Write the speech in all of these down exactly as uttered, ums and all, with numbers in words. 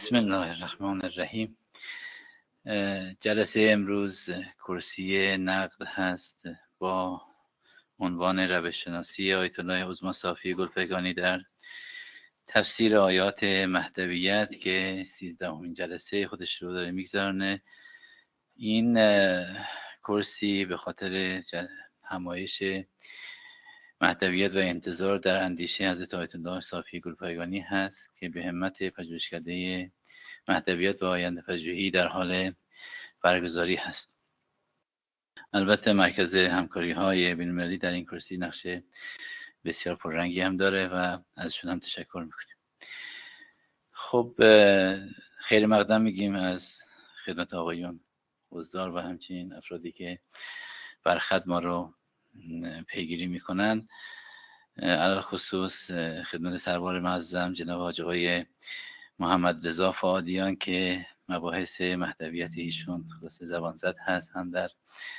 بسم الله الرحمن الرحیم. جلسه امروز کرسی نقد هست با عنوان روش شناسی آیت الله عظمی صافی گلپایگانی در تفسیر آیات مهدویت که سیزدهمین جلسه خودش رو داره میگذارنه. این کرسی به خاطر همایش مهدویت و انتظار در اندیشه حضرت آیت الله صافی گلپایگانی هست که به همت پژوهشکده مهدویت و آینده پژوهی در حال برگزاری هست. البته مرکز همکاری های بین‌المللی در این کرسی نقش بسیار پررنگی هم داره و ازشون هم تشکر میکنیم. خب خیر مقدم میگیم از خدمت آقایون حضار و همچنین افرادی که برخط ما رو پیگیری میکنن، علاوه خصوص خدمت سرور معظم جناب حاج آقای محمد رضا فؤادیان که مباحث مهدویت ایشون خلاص زبان زد هست، هم در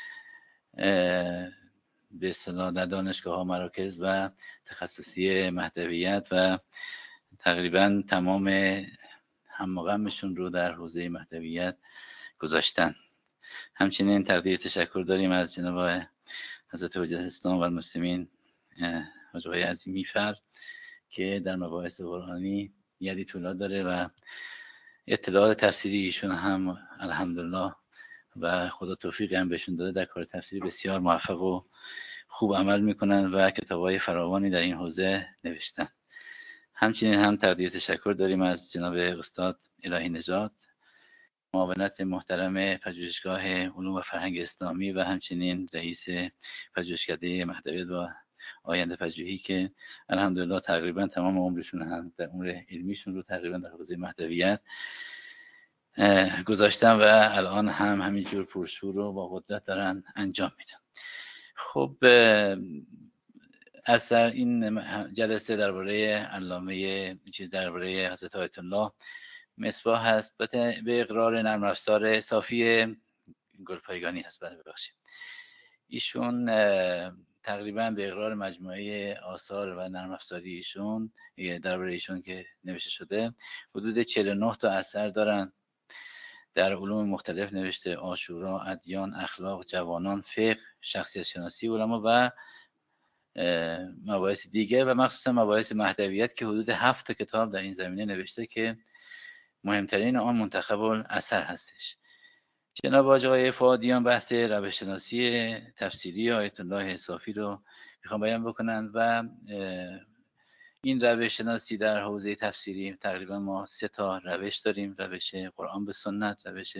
به اصطلاح در دانشگاه ها مراکز و تخصصی مهدویت و تقریبا تمام هم‌وغمشون رو در حوزه مهدویت گذاشتن. همچنین تقدیر تشکر داریم از جناب حضرت حجت اسلام و المسلمین حاج آقای عظیمی فر که در مباحث قرآنی یدی طولا داره و اطلاعات تفسیری ایشون هم الحمدلله و خدا توفیق هم بهشون داده در کار تفسیری بسیار موفق و خوب عمل میکنن و کتابای فراوانی در این حوزه نوشتن. همچنین هم تقدیر تشکر داریم از جناب استاد الهی نژاد، معاونت محترم پژوهشگاه علوم و فرهنگ اسلامی و همچنین رئیس پژوهشکده مهدویت و آینده پژوهی که الحمدلله تقریبا تمام عمرشون هم در امور علمیشون رو تقریبا در حوزه مهدویت گذاشتن و الان هم همینجور پرشور رو با قدرت دارن انجام میدن. خب اثر این جلسه درباره علامه چیز درباره حضرت آیت الله مصباح هست به اقرار نرم افزار صافی گلپایگانی هست. برای ببخشید ایشون تقریبا به اقرار مجموعه آثار و نرم افزاری ایشون درباره ایشون که نوشته شده حدود چهل و نه تا اثر دارن در علوم مختلف نوشته: عاشورا، ادیان، اخلاق، جوانان، فقه، شخصیت شناسی علما و مباحث دیگر و مخصوصا مباحث مهدویت که حدود هفت تا کتاب در این زمینه نوشته که مهمترین آن منتخب الاثر هستش. جناب حاج آقای فؤادیان بحث روش شناسی تفسیری آیت الله صافی رو میخوام بیان بکنن و این روش شناسی در حوزه تفسیری تقریبا ما سه تا روش داریم: روش قرآن به سنت، روش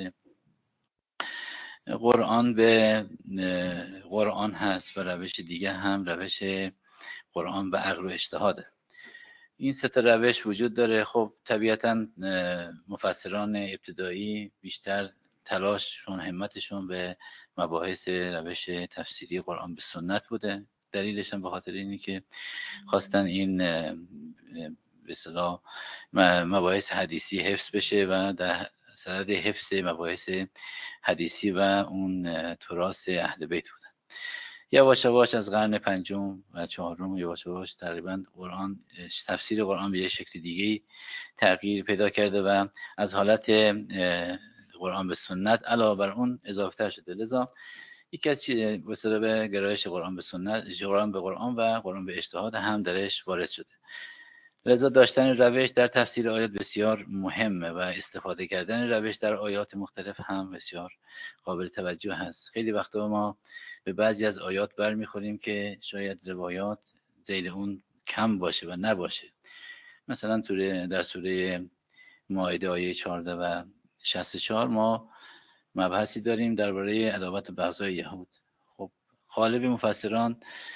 قرآن به قرآن هست و روش دیگه هم روش قرآن به عقل و اجتهاده. این سه تا روش وجود داره. خب طبیعتاً مفسران ابتدایی بیشتر تلاششون همتشون به مباحث روش تفسیری قرآن به سنت بوده. دلیلش هم به خاطر اینه که خواستن این به اصطلاح مباحث حدیثی حفظ بشه و در صدد حفظ مباحث حدیثی و اون تراث اهل بیت بودن. یواش یواش از قرن پنجم و چهارم یواش یواش تقریبا قرآن تفسیر قرآن به یک شکل دیگه تغییر پیدا کرده و از حالت قرآن به سنت علاوه بر اون اضافه تر شده. لذا یکی از وسیله به گرایش قرآن به سنت، قرآن به قرآن و قرآن به اجتهاد هم درش وارد شده. لذا داشتن روش در تفسیر آیات بسیار مهمه و استفاده کردن روش در آیات مختلف هم بسیار قابل توجه هست. خیلی وقتا ما به بعضی از آیات برمیخوریم که شاید روایات ذیل اون کم باشه و نباشه. مثلا در سوره مائده آیه چهارده و شصت و چهار ما مبحثی داریم درباره عداوت و بغضای یهود. خب غالب مفسران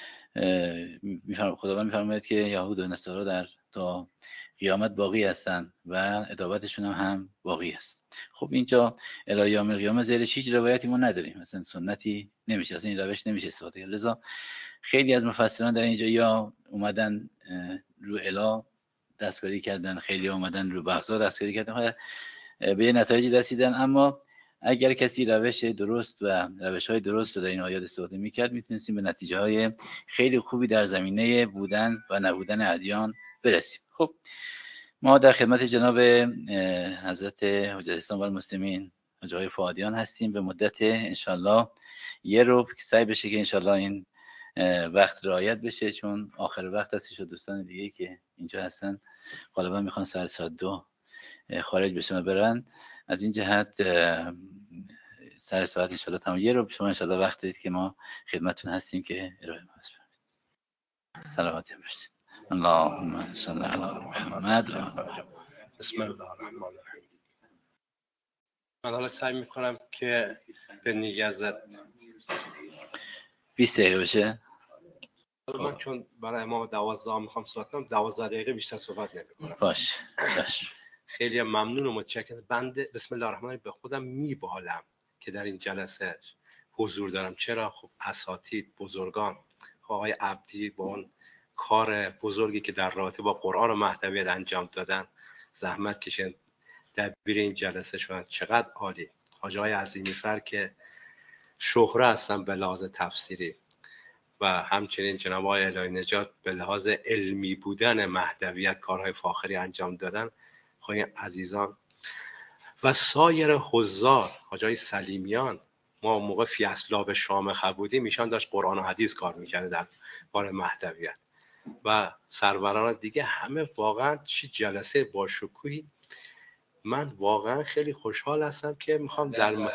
خداوند میفرماید که یهود و نصارا در تا قیامت باقی هستند و عداوتشون هم, هم باقی است. خب اینجا الی یوم القیامه زیرش هیچ روایتی ما نداریم، مثلا سنتی نمیشه، اصلا این روش نمیشه استفاده کرد. لذا خیلی از مفسران در اینجا یا اومدن رو الا دستکاری کردن، خیلی اومدن رو بغضا دستکاری کردن، به نتایجی رسیدن. اما اگر کسی روش درست و روش‌های درست رو در این آیات استفاده می‌کرد می‌تونستیم به نتیجه‌های خیلی خوبی در زمینه بودن و نبودن ادیان برسیم. خب ما در خدمت جناب حضرت حجت اسلام و المسلمین حاج آقای فؤادیان هستیم به مدت انشالله یه رو سعی بشه که انشالله این وقت رعایت بشه، چون آخر وقت هستش و دوستان دیگه که اینجا هستن غالبا میخوان ساعت ساعت دو خارج بشن و برن. از این جهت سر ساعت انشالله تمام یه رو شما انشالله وقت دید که ما خدمتتون هستیم که ارائه بفرمایید. صلوات برسید. اللهم صل علی محمد. بسم الله الرحمن الرحیم. من حالا سعی میکنم که به نیازت بیست دقیقه بشه. من چون برای امام دوازده میخوام صحبت کنم، دوازده دقیقه بیشتر صحبت نمیکنم. باش. باش. خیلی ممنون و متشکرم. بنده بسم الله الرحمن الرحیم به خودم میبالم که در این جلسه حضور دارم. چرا؟ خب اساتید بزرگان، آقای عبدی با اون کار بزرگی که در رابطه با قرآن و مهدویت انجام دادن، زحمت کشیدن، دبیر این جلسه شدن، چقدر عالی. حاج آقای عظیمی فر که شهره هستن به لحاظ تفسیری و همچنین جناب آقای الهی نجات به لحاظ علمی بودن مهدویت کارهای فاخری انجام دادن. خواهی عزیزان و سایر حضار، حاج آقای سلیمیان، ما موقع فی اسلاب شام بودیم ایشان داشت قرآن و حدیث کار میکرده در باره مهدویت و سروران دیگه، همه واقعا چی جلسه با شکوهی. من واقعا خیلی خوشحال هستم که میخوام در م...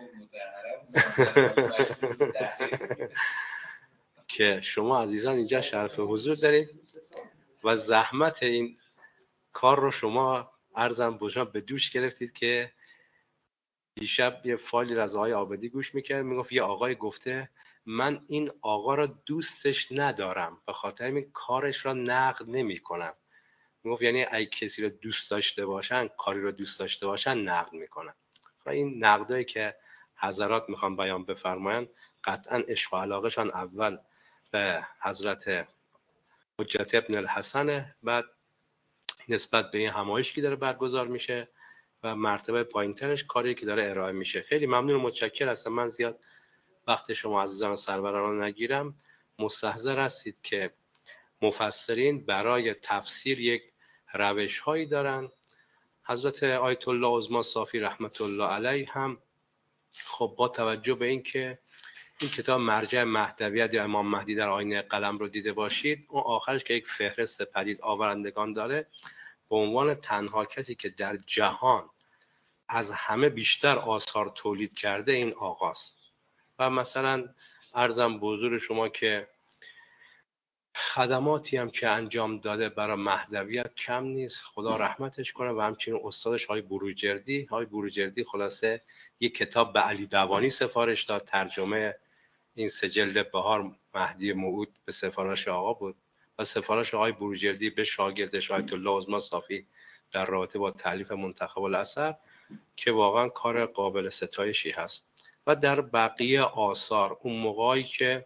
که شما عزیزان اینجا شرف حضور دارید و زحمت این کار رو شما عرضم بوشم به دوش گرفتید. که دیشب یه فایلی از آقای عابدی گوش میکرد، میگفت یه آقای گفته من این آقا را دوستش ندارم، به خاطر این کارش را نقد نمی کنم. میگفت یعنی اگه کسی رو دوست داشته باشن، کاری رو دوست داشته باشن، نقد میکنن. و این نقدایی که حضرات میخوان بیان بفرمایند قطعا عشق و علاقهشان اول به حضرت حجت ابن الحسن، بعد نسبت به این همایشی که داره برگزار میشه و مرتبه پایینترش کاری که داره ارائه میشه. خیلی ممنون و متشکر هستم. من زیاد وقت شما عزیزان و سروران رو نگیرم. مستحضر هستید که مفسرین برای تفسیر یک روش هایی دارن. حضرت آیت الله عظما صافی رحمت الله علیه هم خب با توجه به این که این کتاب مرجع مهدویت یا امام مهدی در آینه قلم رو دیده باشید، اون آخرش که یک فهرست پدید آورندگان داره، به عنوان تنها کسی که در جهان از همه بیشتر آثار تولید کرده این آقاست. و مثلا عرضم به حضور شما که خدماتی هم که انجام داده برای مهدویت کم نیست، خدا رحمتش کنه. و همچنین استادش های بروجردی های بروجردی خلاصه یک کتاب به علی دوانی سفارش داد، ترجمه این سه جلد بهار مهدی موعود به سفارش آقا بود و سفارش آقای بروجردی به شاگردش آیت الله عظما صافی در رابطه با تالیف منتخب الاثر، که واقعا کار قابل ستایشی هست. و در بقیه آثار اون موقعی که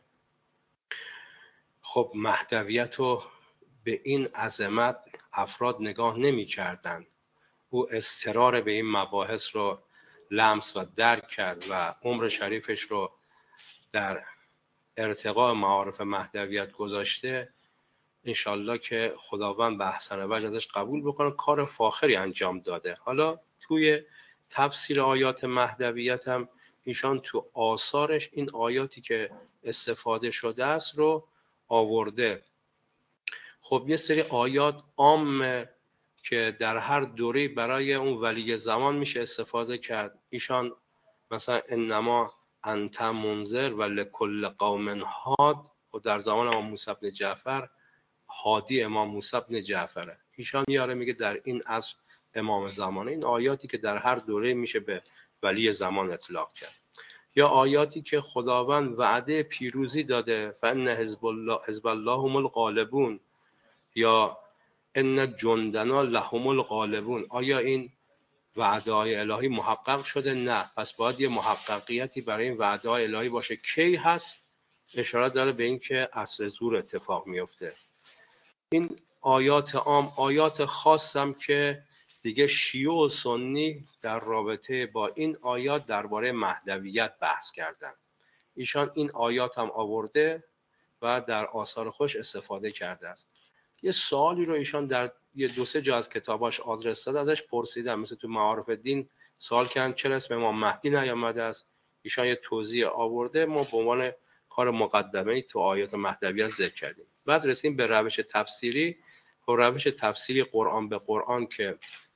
خب مهدویت رو به این عظمت افراد نگاه نمی کردن، او اصرار به این مباحث رو لمس و درک کرد و عمر شریفش رو در ارتقاء معارف مهدویت گذاشته. انشالله که خداوند به احسن وجه ازش قبول بکنه. کار فاخری انجام داده. حالا توی تفسیر آیات مهدویت هم ایشان تو آثارش این آیاتی که استفاده شده است رو آورده. خب یه سری آیات عام که در هر دوره برای اون ولی زمان میشه استفاده کرد. ایشان مثلا انما انت منذر و لکل قوم هاد، و در زمان امام موسی بن جعفر هادی امام موسی بن جعفره. ایشان میاره میگه در این اصل امام زمانه. این آیاتی که در هر دوره میشه به ولی زمان اطلاق کرد. یا آیاتی که خداوند وعده پیروزی داده، فان حزب الله حزب الله هم الغالبون، یا ان جندنا لهم الغالبون. آیا این وعده های الهی محقق شده؟ نه. پس باید یه محققیتی برای این وعده های الهی باشه. کی هست؟ اشاره داره به این که عصر زور اتفاق میفته. این آیات عام. آیات خاصم که دیگه شیعه و سنی در رابطه با این آیات درباره مهدویت بحث کردن. ایشان این آیات هم آورده و در آثار خوش استفاده کرده است. یه سوالی رو ایشان در یه دو سه جا از کتاباش آدرس داد، ازش پرسیدم، مثل تو معارف دین سوال کردن چرا اسم امام مهدی نیامده است، ایشان یه توضیح آورده، ما به عنوان کار مقدمه‌ای تو آیات مهدویه ذکر کردیم. بعد رسیدیم به روش تفسیری. و روش تفسیری قرآن به قرآن که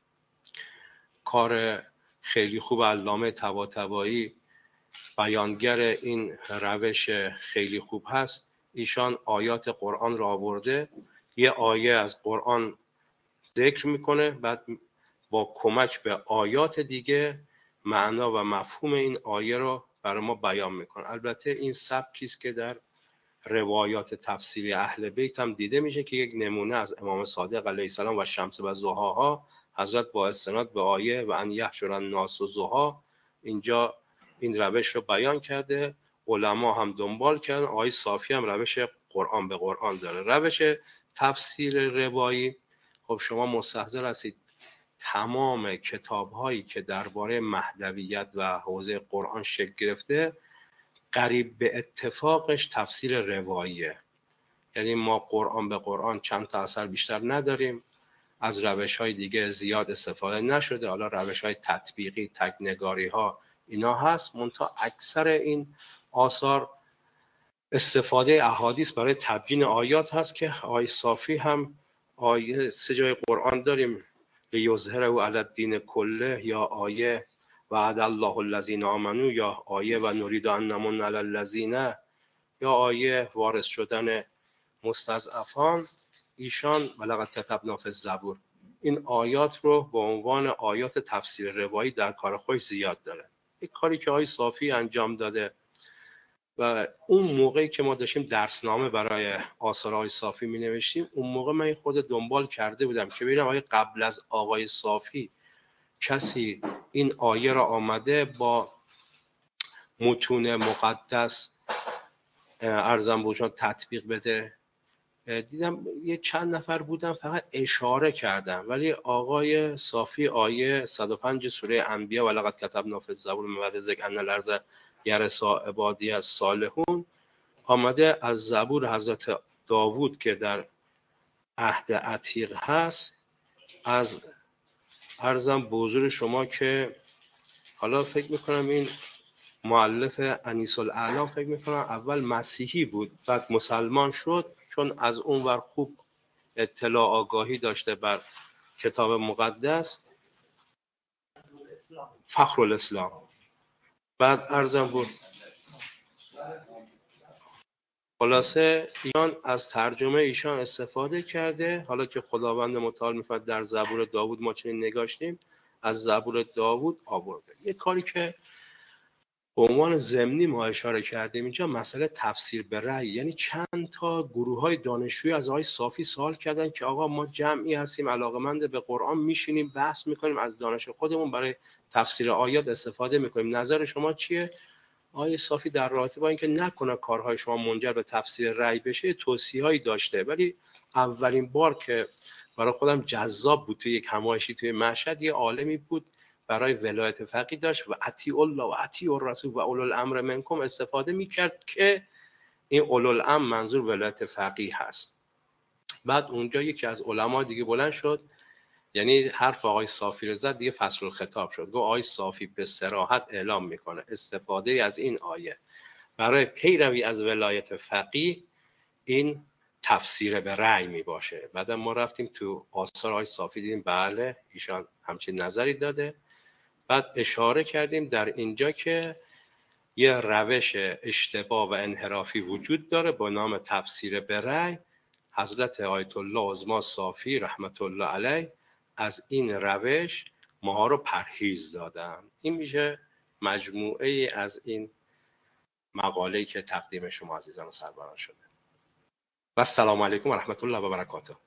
کار خیلی خوب علامه طباطبایی بیانگر این روش خیلی خوب هست. ایشان آیات قرآن را آورده، یه آیه از قرآن ذکر میکنه، بعد با کمک به آیات دیگه معنا و مفهوم این آیه رو برای ما بیان میکنه. البته این سبکی است که در روایات تفسیری اهل بیت هم دیده میشه که یک نمونه از امام صادق علیه السلام و شمس و ضحاها، حضرت با استناد به آیه و ان یحشر الناس و ضحا اینجا این روش رو بیان کرده، علما هم دنبال کردن. آیه صافی هم روش قرآن به قرآن داره. روش تفسیر روایی، خب شما مستحضر هستید تمام کتاب هایی که درباره مهدویت و حوزه قرآن شکل گرفته قریب به اتفاقش تفسیر رواییه. یعنی ما قرآن به قرآن چند تا اثر بیشتر نداریم، از روش های دیگه زیاد استفاده نشده. حالا روش های تطبیقی، تکنگاری ها اینا هست، منتها اکثر این آثار استفاده احادیث برای تبیین آیات هست که آیه صافی هم آیه سه جای قرآن داریم، لیظهره علی الدین کله، یا آیه وعد الله الذین آمنوا، یا آیه و نرید ان نمن علی الذین، یا آیه وارث شدن مستضعفان. ایشان ولقد کتبنا فی الزبور این آیات رو به عنوان آیات تفسیر روایی در کار خودش زیاد داره. یک کاری که آیه صافی انجام داده و اون موقعی که ما داشتیم درسنامه برای آثارهای صافی می نوشتیم، اون موقع من خود دنبال کرده بودم که ببینم آیا قبل از آقای صافی کسی این آیه را آمده با متون مقدس ارزم بهشون تطبیق بده. دیدم یه چند نفر بودن فقط اشاره کردن، ولی آقای صافی آیه صد و پنج سوره انبیاء ولقد کتبنا فی الزبور من بعد ذکر ان الارض یرثها عبادی الصالحون آمده از زبور حضرت داوود که در عهد عتیق هست. از عرضم به حضور شما که حالا فکر میکنم این مؤلف انیس الاعلام فکر میکنم اول مسیحی بود بعد مسلمان شد، چون از اون ور خوب اطلاع آگاهی داشته بر کتاب مقدس، فخر الاسلام. بعد عرضم بود خلاصه ایشان از ترجمه ایشان استفاده کرده. حالا که خداوند متعال میفرد در زبور داوود ما چنین نگاشتیم، از زبور داوود آورده. یه کاری که به عنوان ضمنی ما اشاره کردیم اینجا مسئله تفسیر به رأی، یعنی چند تا گروه های دانشجویی از آقای صافی سوال کردن که آقا ما جمعی هستیم علاقمند به قرآن، میشینیم بحث میکنیم، از دانش خودمون برای تفسیر آیات استفاده میکنیم، نظر شما چیه؟ آقای صافی در رابطه با اینکه نکنه کارهای شما منجر به تفسیر رأی بشه توصیه‌هایی داشته، ولی اولین بار که برای خودم جذاب بود توی یک همایشی توی مشهد، یه عالمی بود برای ولایت فقیه داشت و اطیع الله و اطیع الرسول و اولو الامر منکم استفاده میکرد که این اولو الامر منظور ولایت فقیه هست. بعد اونجا یکی از علما دیگه بلند شد، یعنی حرف آقای صافی رو زد دیگه، فصل الخطاب شد، گفت آقای صافی به صراحت اعلام میکنه استفاده از این آیه برای پیروی از ولایت فقیه این تفسیر به رأی می باشه. بعد ما رفتیم تو آثار آقای صافی دیدیم بله ایشان همچین نظری داده. بعد اشاره کردیم در اینجا که یه روش اشتباه و انحرافی وجود داره با نام تفسیر به رأی. حضرت آیت الله عظما صافی رحمت الله علیه از این روش ما رو پرهیز دادن. این میشه مجموعه ای از این مقاله‌ای که تقدیم شما عزیزان و سروران شده. و السلام علیکم و رحمت الله و برکاته.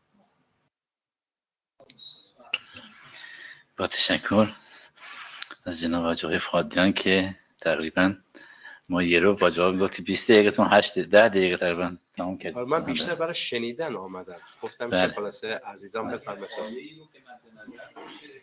با تشکر از جناب حاجی فادیان که تقریبا ما یه رو با جواب گفتی بیست دقیقه تون هشت ده دقیقه تقریبا تمام کردیم. من بیشتر برای شنیدن آمدم، گفتم که خلاصه عزیزان بفرمایید. اینو که مد نظر باشه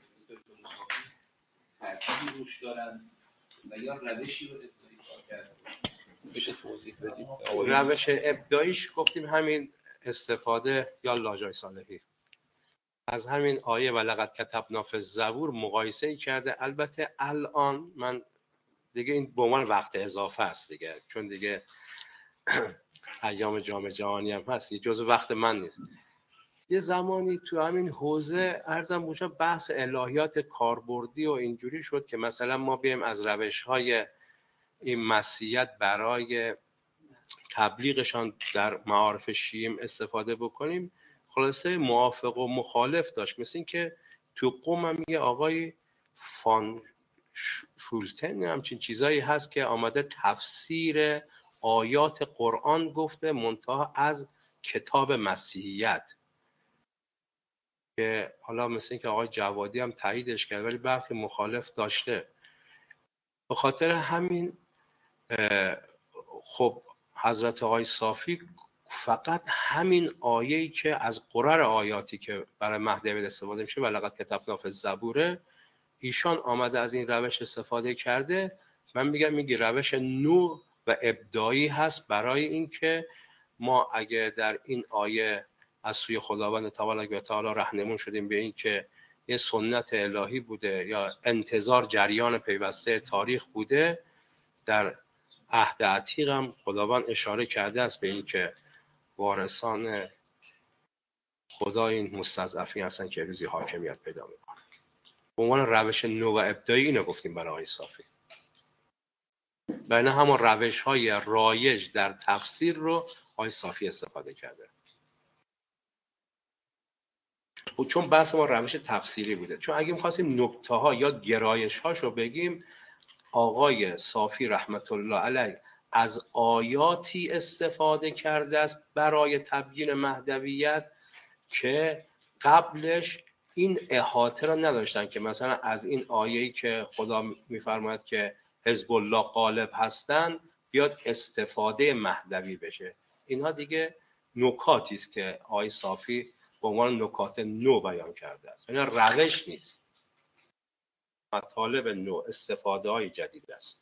ترکیبی روش دارن و یا روشی رو ابتدایی کار کردن. بشه توضیح بدید؟ روش ابداعیش گفتیم همین استفاده یا لاجای صالحی. از همین آیه ولقد کتبنا فی الزبور مقایسه کرده. البته الان من دیگه این به عنوان وقت اضافه است دیگه، چون دیگه ایام جام جهانی هم هست، جزء وقت من نیست. یه زمانی تو همین حوزه ارزم بوشه بحث الهیات کاربردی و اینجوری شد که مثلا ما بیایم از روش‌های این مسیحیت برای تبلیغشان در معارف شیعه استفاده بکنیم. خلاصه موافق و مخالف داشت. مثل این که تو قم هم یه آقای فان شولتن همچین چیزایی هست که آمده تفسیر آیات قرآن گفته منتها از کتاب مسیحیت، که حالا مثل این که آقای جوادی هم تاییدش کرد ولی برخی مخالف داشته. به خاطر همین خب حضرت آقای صافی فقط همین آیه‌ای که از قرر آیاتی که برای مهدویت استفاده میشه ولقد کتبنا فی الزبور، ایشان آمده از این روش استفاده کرده. من میگم میگی روش نو و ابداعی هست برای اینکه ما اگه در این آیه از سوی خداوند تبارک و تعالی راهنمون شدیم به این که یه سنت الهی بوده یا انتظار جریان پیوسته تاریخ بوده، در عهد عتیق هم خداوند اشاره کرده است به این که وارثان خدا این مستضعفین هستن که روزی حاکمیت پیدا میکنن. به عنوان روش نو و ابداعی اینو گفتیم برای آقای صافی. بین همون روش های رایج در تفسیر رو آقای صافی استفاده کرده. و چون بحث ما روش تفسیری بوده، چون اگه می‌خواستیم نکته ها یا گرایش هاشو بگیم، آقای صافی رحمت الله علیه از آیاتی استفاده کرده است برای تبیین مهدویت که قبلش این احاطه را نداشتن، که مثلا از این آیه‌ای که خدا میفرماید که حزب الله غالب هستن بیاد استفاده مهدوی بشه. اینها دیگه نکاتی است که آقای صافی به عنوان نکات نو بیان کرده است. اینا روش نیست، مطالب نو، استفاده های جدید است.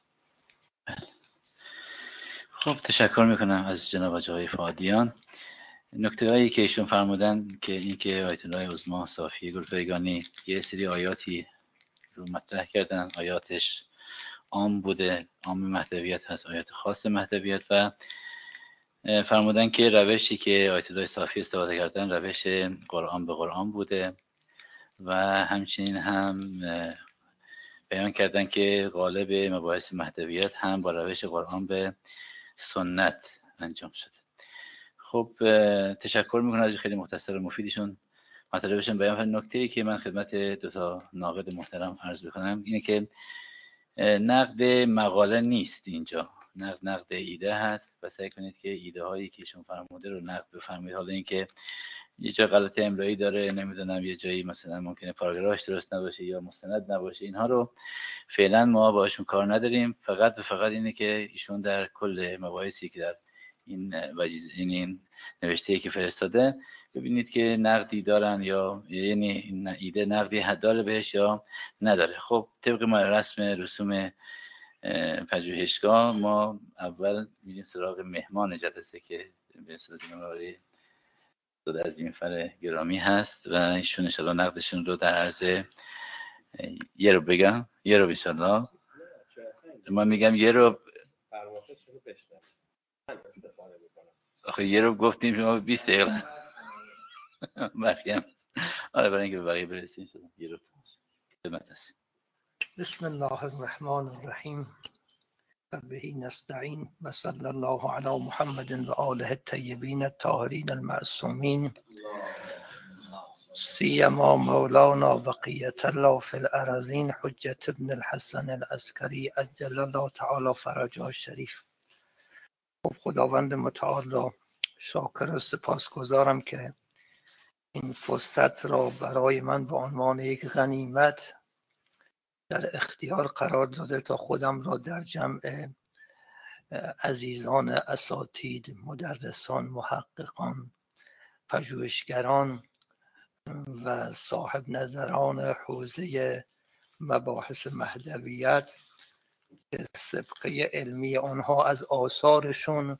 خب تشکر میکنم از جناب آقای فادیان. نکته هایی که ایشون فرمودن که این که آیت الله عظما صافی گلپایگانی یه سری آیاتی رو مطرح کردن، آیاتش عام بوده، عام مهدویت هست، آیات خاص مهدویت، و فرمودن که روشی که آیت الله صافی استفاده کردن روش قرآن به قرآن بوده و همچنین هم بیان کردن که غالب مباحث مهدویت هم با روش قرآن به سنت انجام شده. خب تشکر میکنم از خیلی مختصر و مفیدشون، مطالبشون بیان کردن. نکته‌ای که من خدمت دو تا ناقد محترم عرض بکنم اینه که نقد مقاله نیست اینجا، نقد نقد ایده هست و سعی کنید که ایده هایی که ایشون فرموده رو نقد بفرمایید. حالا اینکه یه جای غلط املایی داره، نمیدونم یه جایی مثلا ممکنه پاراگرافش درست نباشه یا مستند نباشه، اینها رو فعلا ما باشون کار نداریم. فقط و فقط اینه که ایشون در کل مباحثی که در این وجیز این نوشته‌ای که فرستاده ببینید که نقدی دارن یا یعنی این ایده نقدی حد داره بهش یا نداره. خب طبق رسم رسوم پژوهشگاه ما اول میریم سراغ مهمان جلسه که به اصطلاح جناب داده از این فر گرامی هست و ایشون ان شاءالله نقدشون رو در عرض یه رو بگم یه رو بیشالله من میگم یه رو آخه یه رو گفتیم شما بیست دقیقه بخیم. آره برای اینکه به بقیه برسیم شده یه رو خدمت هست. بسم الله الرحمن الرحیم و بهی نستعین و صلی الله علی محمد و آله الطیبین الطاهرین المعصومین سیما مولانا بقیت الله فی الارضین حجت ابن الحسن العسکری عجل الله تعالی فرجه الشریف. خب خداوند متعال شاکر و سپاسگزارم که این فرصت را برای من به عنوان یک غنیمت در اختیار قرار داده تا خودم را در جمع عزیزان اساتید، مدرسان، محققان، پژوهشگران و صاحب نظران حوزه مباحث مهدویت که سابقه علمی آنها از آثارشون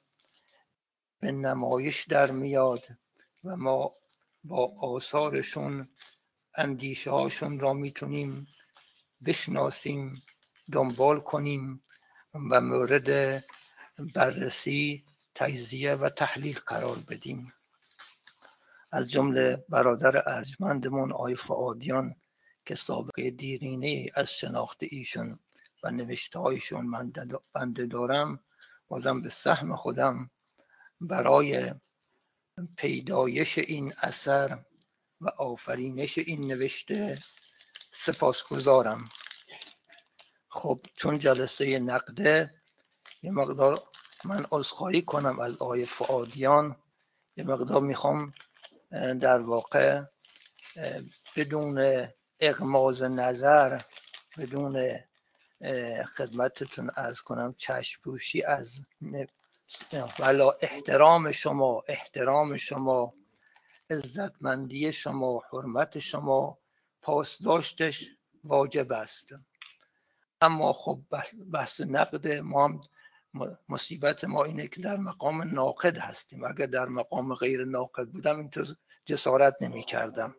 به نمایش در میاد و ما با آثارشون اندیشه هاشون را میتونیم بشناسیم، دنبال کنیم و مورد بررسی، تجزیه و تحلیل قرار بدیم. از جمله برادر ارجمندمون آقای فؤادیان که سابقه دیرینه از شناخت ایشون و نوشته هایشون من بنده دارم، بازم به سهم خودم برای پیدایش این اثر و آفرینش این نوشته سپاسگزارم. خب چون جلسه نقده، یه مقدار من عذرخواهی کنم از آقای فؤادیان، یه مقدار میخوام در واقع بدون اغماض نظر، بدون خدمتتون عرض کنم چشم‌پوشی از ولا احترام شما، احترام شما، عزتمندی شما، حرمت شما، پاسداشتش واجب است. اما خب بحث نقد ما هم مصیبت ما اینه که در مقام ناقد هستیم. اگر در مقام غیر ناقد بودم اینطور جسارت نمی کردم.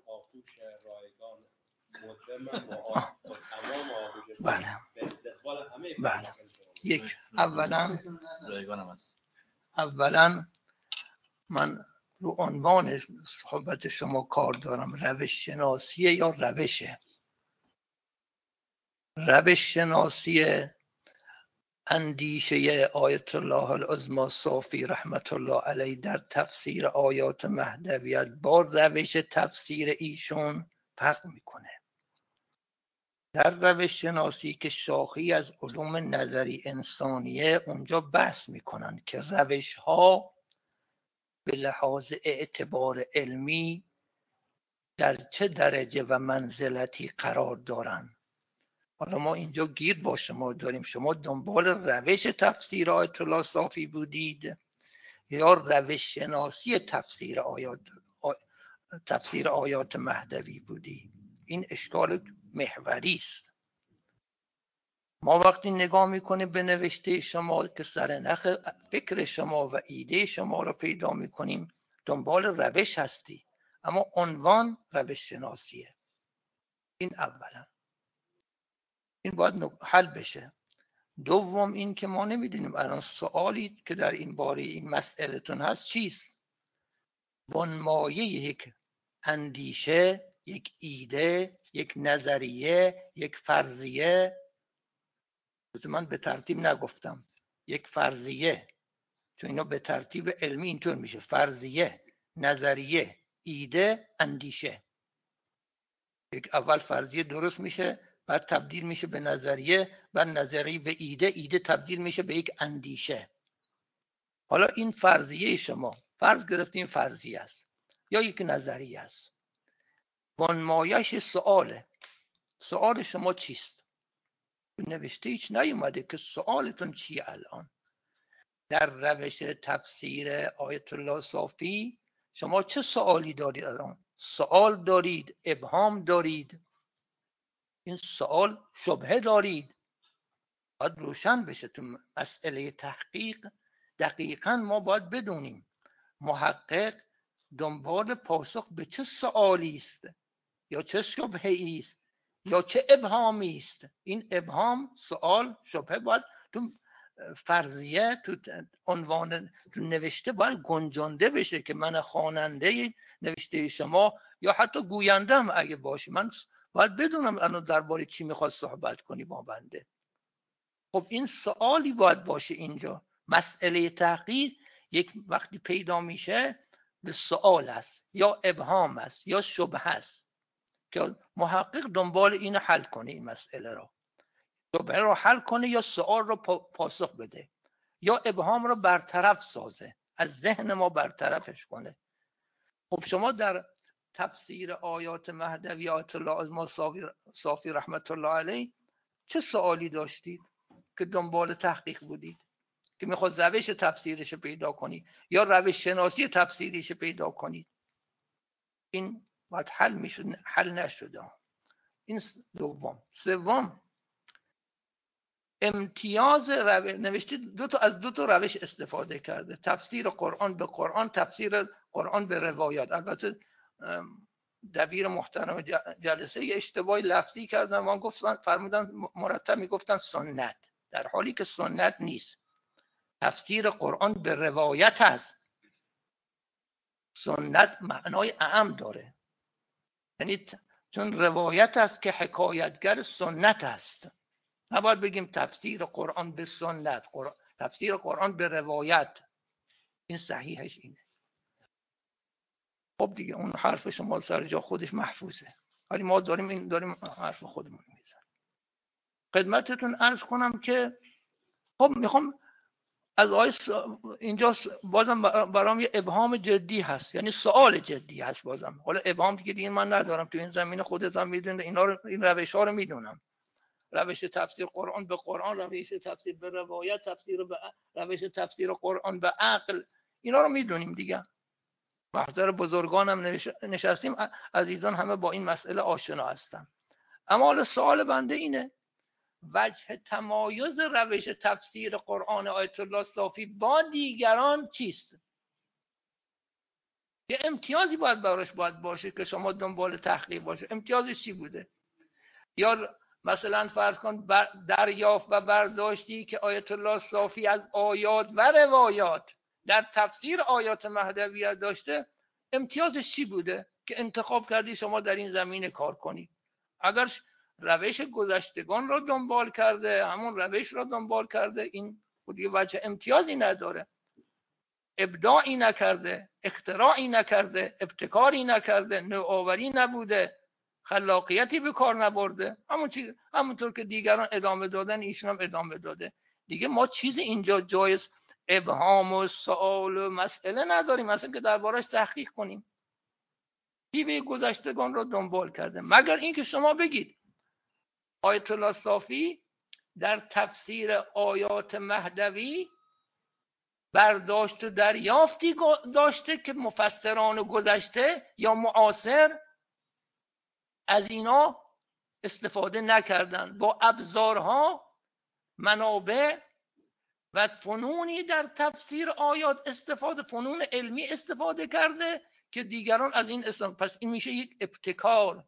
بله بله یک اولا اولا من رو عنوان صحبت شما کار دارم. روش شناسی یا روشه روش شناسی اندیشه آیت الله العظمی صافی رحمت الله علیه در تفسیر آیات مهدویت با روش تفسیر ایشون فرق میکنه. در روش شناسی که شاخی از علوم نظری انسانیه، اونجا بحث میکنن که روش ها به لحاظ اعتبار علمی در چه درجه و منزلتی قرار دارن. حالا ما اینجا گیر با شما داریم، شما دنبال روش تفسیر آیت الله صافی بودید یا روش شناسی تفسیر آیات تفسیر آیات مهدوی بودی؟ این اشکال محوری است. ما وقتی نگاه میکنیم به نوشته شما که سرنخ فکر شما و ایده شما رو پیدا میکنیم، دنبال روش هستی، اما عنوان روش شناسیه. این اولا، این باید حل بشه. دوم این که ما نمیدونیم الان سوالی که در این باره این مسئلهتون هست چیست. بنمایه یک اندیشه، یک ایده، یک نظریه، یک فرضیه، من به ترتیب نگفتم، یک فرضیه، چون اینا به ترتیب علمی اینطور میشه: فرضیه، نظریه، ایده، اندیشه. یک اول فرضیه درست میشه، بعد تبدیل میشه به نظریه، بعد نظریه به ایده، ایده تبدیل میشه به یک اندیشه. حالا این فرضیه شما فرض گرفتیم فرضیه است یا یک نظریه است، بنمایش سؤاله. سؤال شما چیست؟ نوشته هیچ نیومده که سؤالتون چیه الان. در روش تفسیر آیت الله صافی شما چه سؤالی دارید الان؟ سؤال دارید، ابهام دارید، این سؤال شبهه دارید، باید روشن بشه. تو مسئله تحقیق دقیقاً ما باید بدونیم محقق دنبال پاسخ به چه سؤالی است، یا چه شبهه‌ای است، یا چه ابهامی است. این ابهام، سؤال، شبهه باید تو فرضیه، تو عنوان، تو نوشته باید گنجانده بشه که من خواننده نوشته شما یا حتی گویندم اگه باشه، من باید بدونم الان درباره چی میخواد صحبت کنی با بنده. خب این سوالی باید باشه اینجا. مسئله تحقیق یک وقتی پیدا میشه به سوال است یا ابهام است یا شبهه است که محقق دنبال این حل کنه، این مسئله رو شبهه رو حل کنه یا سوال رو پاسخ بده یا ابهام رو برطرف سازه، از ذهن ما برطرفش کنه. خب شما در تفسیر آیات مهدوی آیت الله العظمی صافی رحمت الله علیه چه سوالی داشتید که دنبال تحقیق بودید که میخواد روش تفسیرش پیدا کنید یا روش شناسی تفسیرش پیدا کنید؟ این باید حل میشد، حل نشده. این دوم. سوم، امتیاز روش نوشته دو تا از دو تا روش استفاده کرده: تفسیر قرآن به قرآن، تفسیر قرآن به روایات. البته دبیر محترم جلسه اشتباهی لفظی کردن، ما گفتن فرمودن مرتب میگفتن سنت، در حالی که سنت نیست. تفسیر قرآن به روایت است. سنت معنای اعم داره، یعنی چون روایت است که حکایتگر سنت است. نباید بگیم تفسیر قرآن به سنت، قرآن تفسیر قرآن به روایت. این صحیحش اینه. خب دیگه اون حرف شما سر جا خودش محفوظه، ولی ما داریم این داریم حرف خودمون میزنیم. خدمتتون عرض کنم که خب میخوام از آیه اینجا بازم برام یه ابهام جدی هست، یعنی سوال جدی هست بازم. حالا ابهام دیگه دیگه من ندارم، تو این زمینه خودتون میدونید، اینا رو این روش ها رو میدونم. روش تفسیر قرآن به قرآن، روش تفسیر به روایت، تفسیر به روش تفسیر قرآن به عقل، اینا رو میدونیم دیگه. محضر بزرگانم نشستیم، عزیزان همه با این مسئله آشنا هستن. اما حالا سوال بنده اینه، وجه تمایز روش تفسیر قرآن آیت الله صافی با دیگران چیست؟ یه امتیازی باید براش باید باشه که شما دنبال تحقیق باشه. امتیازش چی بوده؟ یا مثلا فرض کن دریافت و برداشتی که آیت الله صافی از آیات و روایات در تفسیر آیات مهدویه داشته، امتیازش چی بوده که انتخاب کردی شما در این زمینه کار کنی؟ اگر روش گذشتگان را دنبال کرده، همون روش را دنبال کرده، این خودی وجه امتیازی نداره. ابداعی نکرده، اختراعی نکرده، ابتکاری نکرده، نوآوری نبوده، خلاقیتی به کار نبرده. همون چیز همونطور که دیگران ادامه دادن ایشون هم ادامه داده. دیگه ما چیز اینجا جایز ابهام و سوال و مسئله نداریم مثلا که دربارش تحقیق کنیم. دیوه گذشتگان را دنبال کرده، مگر اینکه شما بگید آیت الله صافی در تفسیر آیات مهدوی برداشت و دریافتی داشته که مفسران گذشته یا معاصر از اینا استفاده نکردند، با ابزارها، منابع و فنونی در تفسیر آیات استفاده، فنون علمی استفاده کرده که دیگران از این استفاده. پس این میشه یک ابتکار،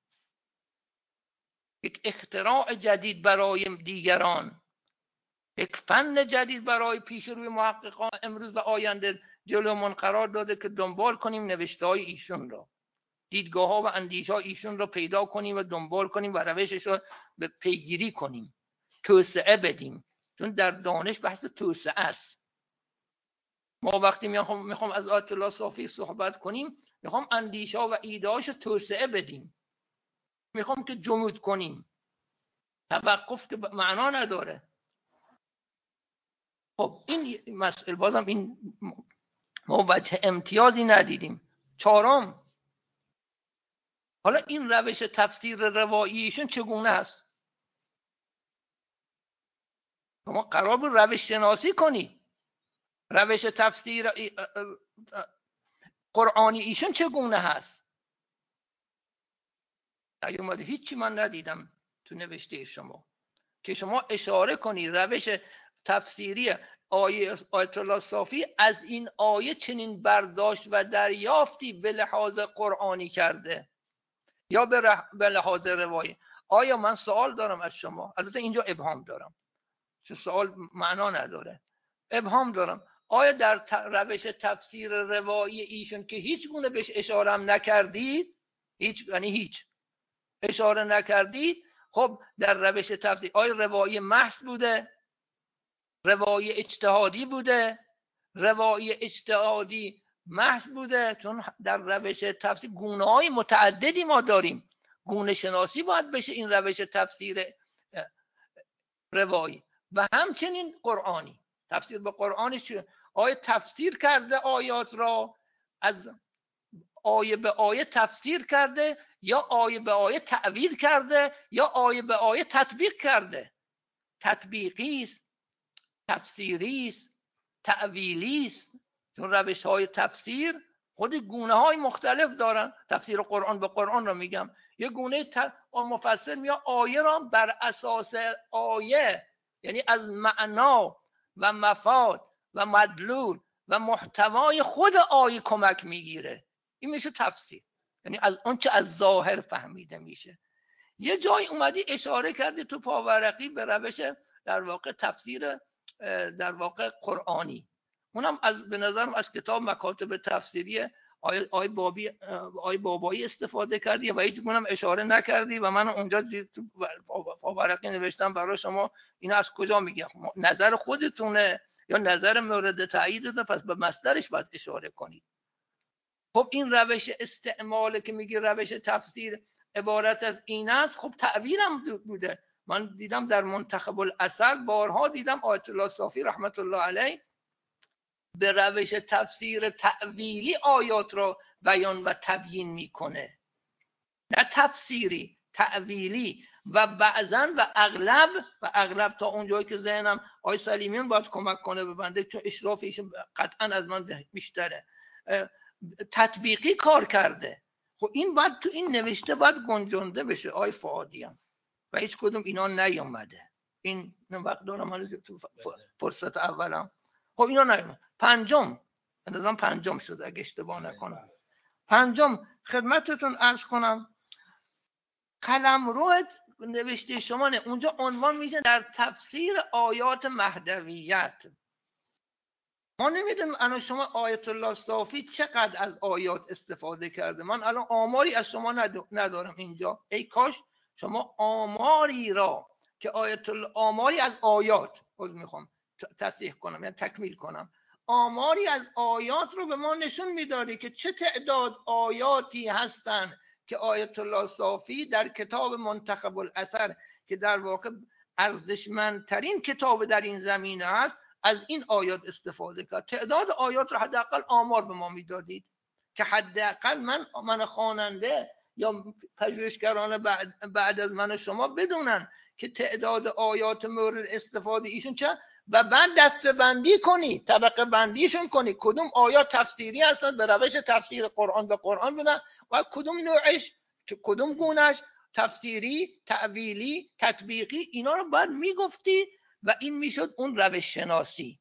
یک اختراع جدید برای دیگران، یک فن جدید برای پیش روی محققان امروز و آینده جلومون قرار داده که دنبال کنیم نوشته های ایشون را، دیدگاه ها و اندیشه ها ایشون را پیدا کنیم و دنبال کنیم و روشش را به پیگیری کنیم، توسعه بدیم. چون در دانش بحث توسعه است. ما وقتی میخوام میخوام از آیت الله صافی صحبت کنیم، میخوام اندیشه ها و ایده هاش توسعه بدیم، میخوام که جمود کنیم. توقف که معنا نداره. خب این مسئله بازم این ما وجه امتیازی ندیدیم. چهارم، حالا این روش تفسیر رواییشون چگونه هست؟ شما قرار بود روش شناسی کنید. روش تفسیر قرآنی ایشون چگونه هست؟ نیومده، هیچی من ندیدم تو نوشته شما که شما اشاره کنی روش تفسیری آیه آیت الله صافی از این آیه چنین برداشت و دریافتی به لحاظ قرآنی کرده یا به, رح... به لحاظ روایی. آیا من سوال دارم از شما، البته اینجا ابهام دارم چون سوال معنا نداره، ابهام دارم. آیا در ت... روش تفسیر روایی ایشون که هیچ گونه بهش اشاره هم نکردید، هیچ یعنی هیچ اشاره نکردید، خب در روش تفسیر آیا روایی محض بوده، روایی اجتهادی بوده، روایی اجتهادی محض بوده؟ چون در روش تفسیر گونه های متعددی ما داریم، گونه شناسی باید بشه این روش تفسیر روایی و همچنین قرآنی. تفسیر به قرآنش چیه؟ آیه تفسیر کرده آیات را، از آیه به آیه تفسیر کرده یا آیه به آیه تعویل کرده یا آیه به آیه تطبیق کرده. تطبیقی است، تفسیری است، تعویلی است. چون روش های تفسیر خود گونه های مختلف دارن. تفسیر قرآن به قرآن رو میگم، یه گونه ت... مفسر میاد آیه را بر اساس آیه، یعنی از معنا و مفاد و مدلول و محتوای خود آیه کمک میگیره. این میشه تفسیر. یعنی از اون چه از ظاهر فهمیده میشه. یه جای اومدی اشاره کردی تو پاورقی به روش در واقع تفسیر در واقع قرآنی، اونم از به نظرم از کتاب مکاتب تفسیری آی آی بابی آی بابایی استفاده کردی و هیچ گونم اشاره نکردی و من اونجا تو پاورقی نوشتم برای شما اینا از کجا میگه، نظر خودتونه یا نظر مورد تاییدته، پس به مصدرش باید اشاره کنید. خب این روش استعمال که میگه روش تفسیر عبارت از این است، خب تعبیرم بوده. من دیدم در منتخب الاثر بارها دیدم آیت الله صافی رحمت الله علیه به روش تفسیر تأویلی آیات را بیان و تبیین میکنه، نه تفسیری، تأویلی. و بعضا و اغلب و اغلب تا اونجایی که ذهنم آی سلیمیان باید کمک کنه به بنده چون اشرافش قطعا از من بیشتره، تطبیقی کار کرده. خب این باید تو این نوشته باید گنجونده بشه آی فؤادیان و هیچ کدوم اینا نیومده. این وقت دارم من تو فرصت اولم، خب اینا نیومده. پنجم اندازم پنجم شد اگه اشتباه نکنم، پنجم خدمتتون عرض کنم قلمرو نوشته شما نه اونجا عنوان میشه در تفسیر آیات مهدویت. ما نمیدونم الان شما آیت الله صافی چقدر از آیات استفاده کرده. من الان آماری از شما ندارم اینجا، ای کاش شما آماری را که آیت الله آماری از آیات باز میخوام تصحیح کنم یعنی تکمیل کنم، آماری از آیات رو به ما نشون میدادی که چه تعداد آیاتی هستن که آیت الله صافی در کتاب منتخب الاثر که در واقع ارزشمندترین کتاب در این زمینه است از این آیات استفاده کرد. تعداد آیات رو حداقل آمار به ما میدادید که حداقل من من خواننده یا پژوهشگران بعد, بعد از من و شما بدونن که تعداد آیات مورد استفاده ایشون چه و بعد دسته بندی کنی، طبقه بندیشون کنی کدوم آیات تفسیری هستن به روش تفسیر قرآن به قرآن بدن و کدوم نوعش کدوم گونهش تفسیری، تأویلی، تطبیقی، اینا رو باید میگفتی و این میشد اون روش شناسی.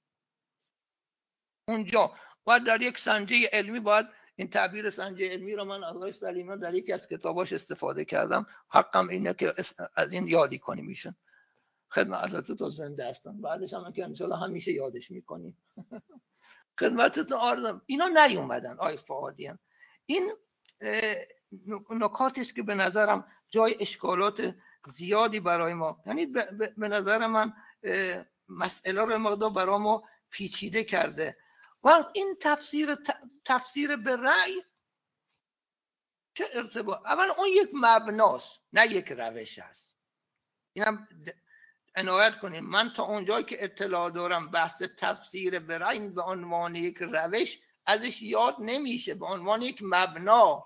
اونجا باید در یک سنجه علمی باید این تعبیر سنجه علمی رو من آقای سلیمان در یکی از کتاباش استفاده کردم، حقم اینه که از این یادی کنی میشن. خدمت حضرت تو زنده هستم، بعدش هم که انشالله همیشه یادش میکنیم. خدمتتون عرضم اینا نیومدن آی فؤادیان. این نکاتی است که به نظرم جای اشکالات زیادی برای ما، یعنی به نظر من مسئله رو مقدار برای ما پیچیده کرده. وقت این تفسیر تفسیر به رأی چه ارتباط؟ اولا اون یک مبناست نه یک روش است. اینم عنایت کنیم. من تا اونجایی که اطلاع دارم بحث تفسیر به رأی به عنوان یک روش ازش یاد نمیشه، به عنوان یک مبنا.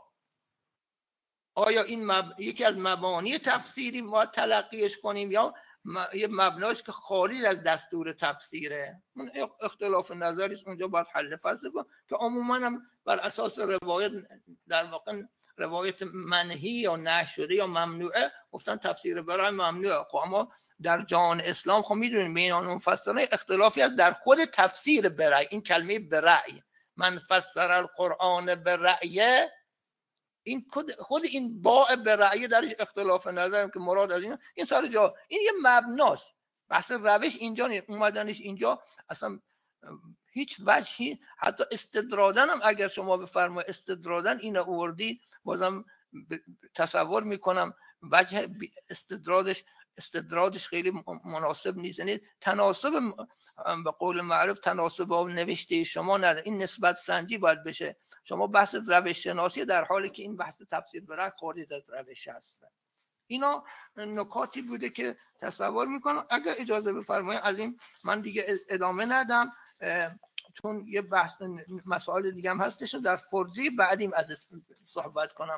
آیا این مب... یکی از مبانی تفسیری ما تلقیش کنیم یا م... یه مبناش که خارج از دستور تفسیره؟ من اختلاف نظری اونجا باید حل فصل کنم که عموما هم بر اساس روایت در واقع روایت منهی یا نهی شده یا ممنوعه گفتن تفسیر برای ممنوعه. خب اما در جهان اسلام خب میدونید بین اون مفسرین اختلافی هست در خود تفسیر برای این کلمه برای من فسر القرآن برأیه، این خود این باء برأیه درش اختلاف نظرم که مراد از این این سر جا این یه مبناست. بحث روش اینجا نیست، اومدنش اینجا اصلا هیچ وجهی. حتی استدرادن هم اگر شما بفرمایید استدرادن این آوردید بازم تصور میکنم وجه استدرادش استدرادش خیلی مناسب نیست. یعنی تناسب به قول معروف تناسب با نوشته شما نداره. این نسبت سنجی باید بشه. شما بحث روش شناسی در حالی که این بحث تفسیر برای خارج از روش هست. اینا نکاتی بوده که تصور میکنم. اگر اجازه بفرمایید از این من دیگه ادامه ندم چون یه بحث مسائل دیگه هم هستش در فرضی بعدیم از صحبت کنم.